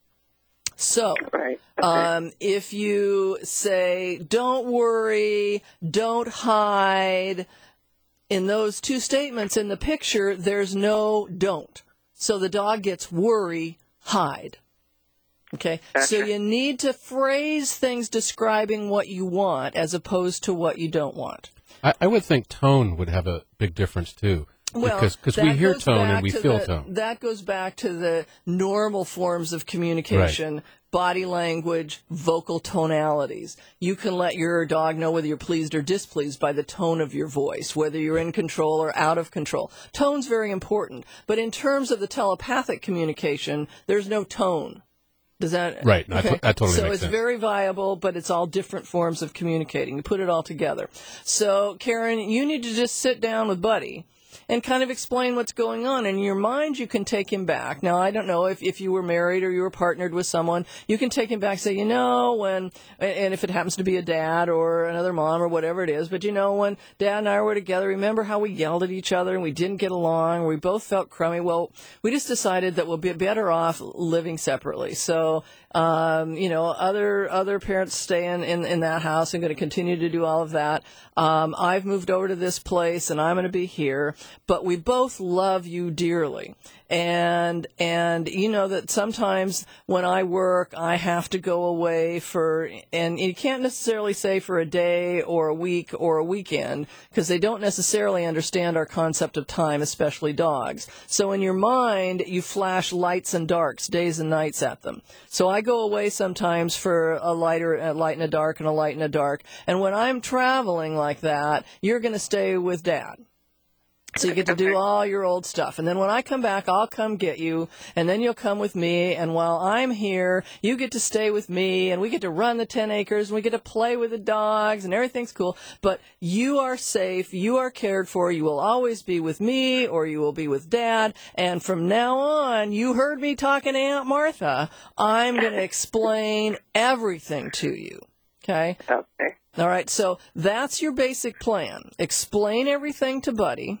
So, Right. Okay. um, if you say, don't worry, don't hide, in those two statements in the picture, there's no don't. So the dog gets worry, hide. Okay, Gotcha. so you need to phrase things describing what you want as opposed to what you don't want. I, I would think tone would have a big difference, too. Well, because cause we that hear goes tone back and we to feel the- tone. That goes back to the normal forms of communication. Body language, vocal tonalities. You can let your dog know whether you're pleased or displeased by the tone of your voice, whether you're in control or out of control. Tone's very important. But in terms of the telepathic communication, there's no tone. Does that Right. I t- that totally so makes it's sense. very viable, but it's all different forms of communicating. You put it all together. So, Karen, you need to just sit down with Buddy and kind of explain what's going on. In your mind, you can take him back. Now, I don't know if, if you were married or you were partnered with someone, you can take him back and say, you know, when, and if it happens to be a dad or another mom or whatever it is, but you know, when Dad and I were together, remember how we yelled at each other and we didn't get along, we both felt crummy? Well, we just decided that we'll be better off living separately. So, um, you know, other other parents stay in, in, in that house and going to continue to do all of that. Um, I've moved over to this place and I'm going to be here, but we both love you dearly. And, and you know that sometimes when I work, I have to go away for, and you can't necessarily say for a day or a week or a weekend, because they don't necessarily understand our concept of time, especially dogs. So in your mind, you flash lights and darks, days and nights at them. So I go away sometimes for a lighter, a light and a dark and a light and a dark. And when I'm traveling like that, you're going to stay with Dad. So you get to do all your old stuff. And then when I come back, I'll come get you, and then you'll come with me. And while I'm here, you get to stay with me, and we get to run the ten acres, and we get to play with the dogs, and everything's cool. But you are safe. You are cared for. You will always be with me, or you will be with Dad. And from now on, you heard me talking to Aunt Martha. I'm going to explain everything to you. Okay? Okay. All right. So that's your basic plan. Explain everything to Buddy.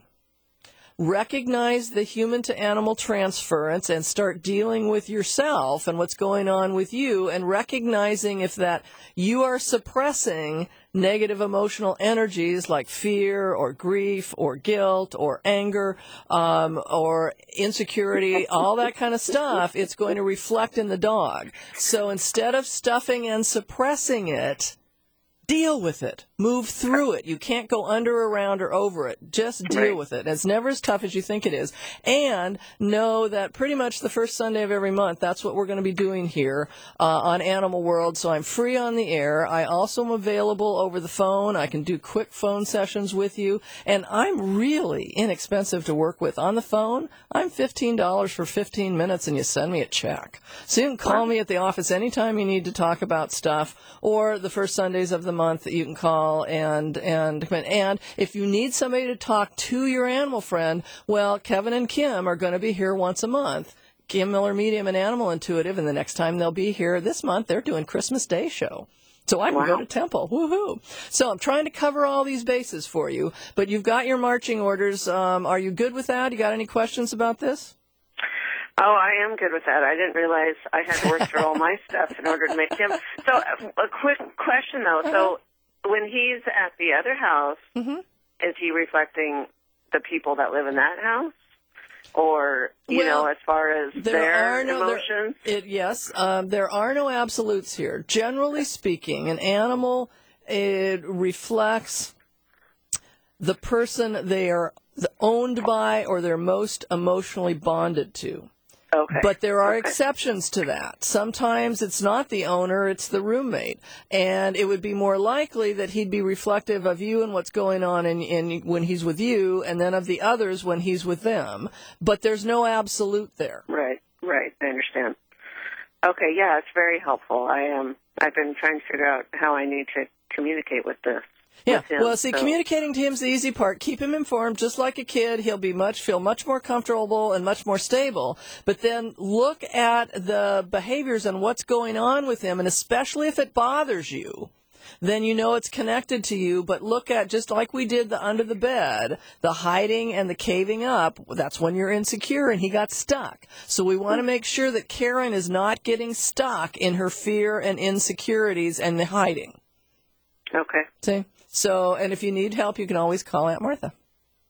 Recognize the human-to-animal transference and start dealing with yourself and what's going on with you, and recognizing if that you are suppressing negative emotional energies like fear or grief or guilt or anger um, or insecurity, all that kind of stuff, it's going to reflect in the dog. So instead of stuffing and suppressing it, deal with it. Move through it. You can't go under, around, or over it. Just deal Right. with it. It's never as tough as you think it is. And know that pretty much the first Sunday of every month, that's what we're going to be doing here uh, on Animal World. So I'm free on the air. I also am available over the phone. I can do quick phone sessions with you. And I'm really inexpensive to work with. On the phone, I'm fifteen dollars for fifteen minutes, and you send me a check. So you can call me at the office anytime you need to talk about stuff, or the first Sundays of the month that you can call and and and if you need somebody to talk to your animal friend, well, Kevin and Kim are going to be here once a month. Kim Miller Medium and Animal Intuitive, and the next time they'll be here this month, they're doing Christmas Day show. So I can Wow. go to Temple. Woohoo. So I'm trying to cover all these bases for you, but you've got your marching orders. Um, are you good with that? You got any questions about this? Oh, I am good with that. I didn't realize I had to work through all my stuff in order to make him. So uh, a quick question, though. Uh-huh. So when he's at the other house, Mm-hmm. is he reflecting the people that live in that house? Or, you Well, know, as far as There their are no there- emotions? it, yes, um, there are no absolutes here. Generally speaking, an animal, it reflects the person they are owned by or they're most emotionally bonded to. Okay. But there are Okay. exceptions to that. Sometimes it's not the owner, it's the roommate. And it would be more likely that he'd be reflective of you and what's going on in, in when he's with you, and then of the others when he's with them. But there's no absolute there. Right, right. I understand. Okay, yeah, it's very helpful. I am. I've been trying to figure out how I need to communicate with this. Yeah, with him, well, see, so- communicating to him's the easy part. Keep him informed, just like a kid. He'll be much, feel much more comfortable and much more stable. But then look at the behaviors and what's going on with him, and especially if it bothers you, then you know it's connected to you. But look at, just like we did the under the bed, the hiding and the caving up, that's when you're insecure and he got stuck. So we want to make sure that Karen is not getting stuck in her fear and insecurities and the hiding. Okay. See? So, and if you need help, you can always call Aunt Martha. Okay.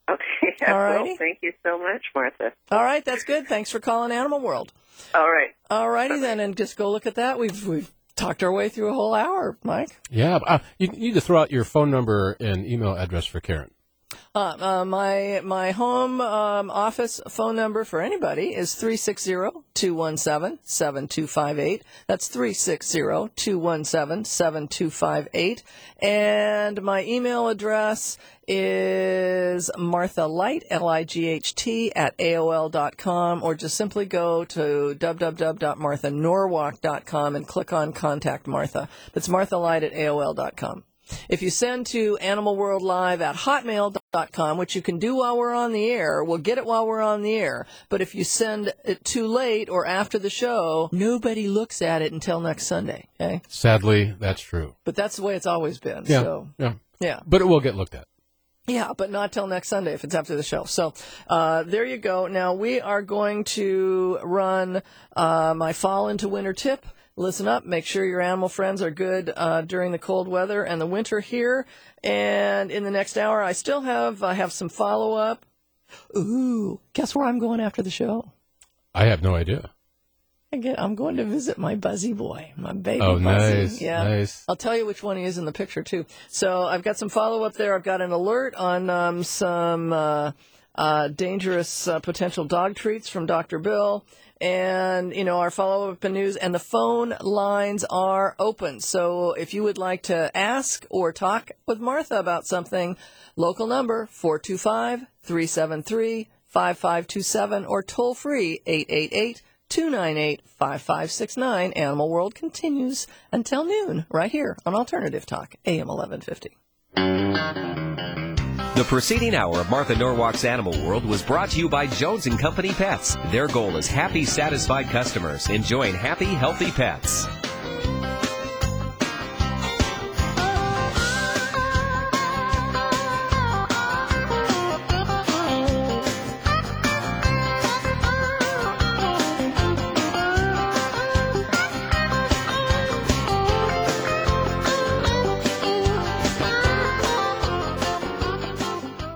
Yeah, All well, righty. thank you so much, Martha. All right, that's good. Thanks for calling Animal World. All right. All righty then, and just go look at that. We've we've talked our way through a whole hour, Mike. Yeah, uh, you need to throw out your phone number and email address for Karen. Uh, uh, my my home um, office phone number for anybody is three six zero, two one seven, seven two five eight. That's three six zero, two one seven, seven two five eight. And my email address is Martha Light, L I G H T, at A O L dot com, or just simply go to w w w dot martha norwalk dot com and click on Contact Martha. It's Martha Light at A O L dot com. If you send to Animal World Live at hotmail dot com, which you can do while we're on the air, we'll get it while we're on the air. But if you send it too late or after the show, nobody looks at it until next Sunday. Okay? Sadly, that's true. But that's the way it's always been. Yeah, So, yeah. yeah. But it will get looked at. Yeah, but not till next Sunday if it's after the show. So uh, there you go. Now we are going to run uh, my fall into winter tip. Listen up. Make sure your animal friends are good uh, during the cold weather and the winter here. And in the next hour, I still have I have some follow up. Ooh, guess where I'm going after the show? I have no idea. Again, I'm going to visit my Buzzy boy, my baby Oh, Buzzy. nice, Yeah. nice. I'll tell you which one he is in the picture, too. So I've got some follow-up there. I've got an alert on um, some uh, uh, dangerous uh, potential dog treats from Doctor Bill. And, you know, our follow-up and news. And the phone lines are open. So if you would like to ask or talk with Martha about something, local number four two five, three seven three, five five two seven or toll-free eight eight eight, two nine eight, five five six nine. Animal World continues until noon right here on Alternative Talk, A M eleven fifty. The preceding hour of Martha Norwalk's Animal World was brought to you by Jones and Company Pets. Their goal is happy, satisfied customers enjoying happy, healthy pets.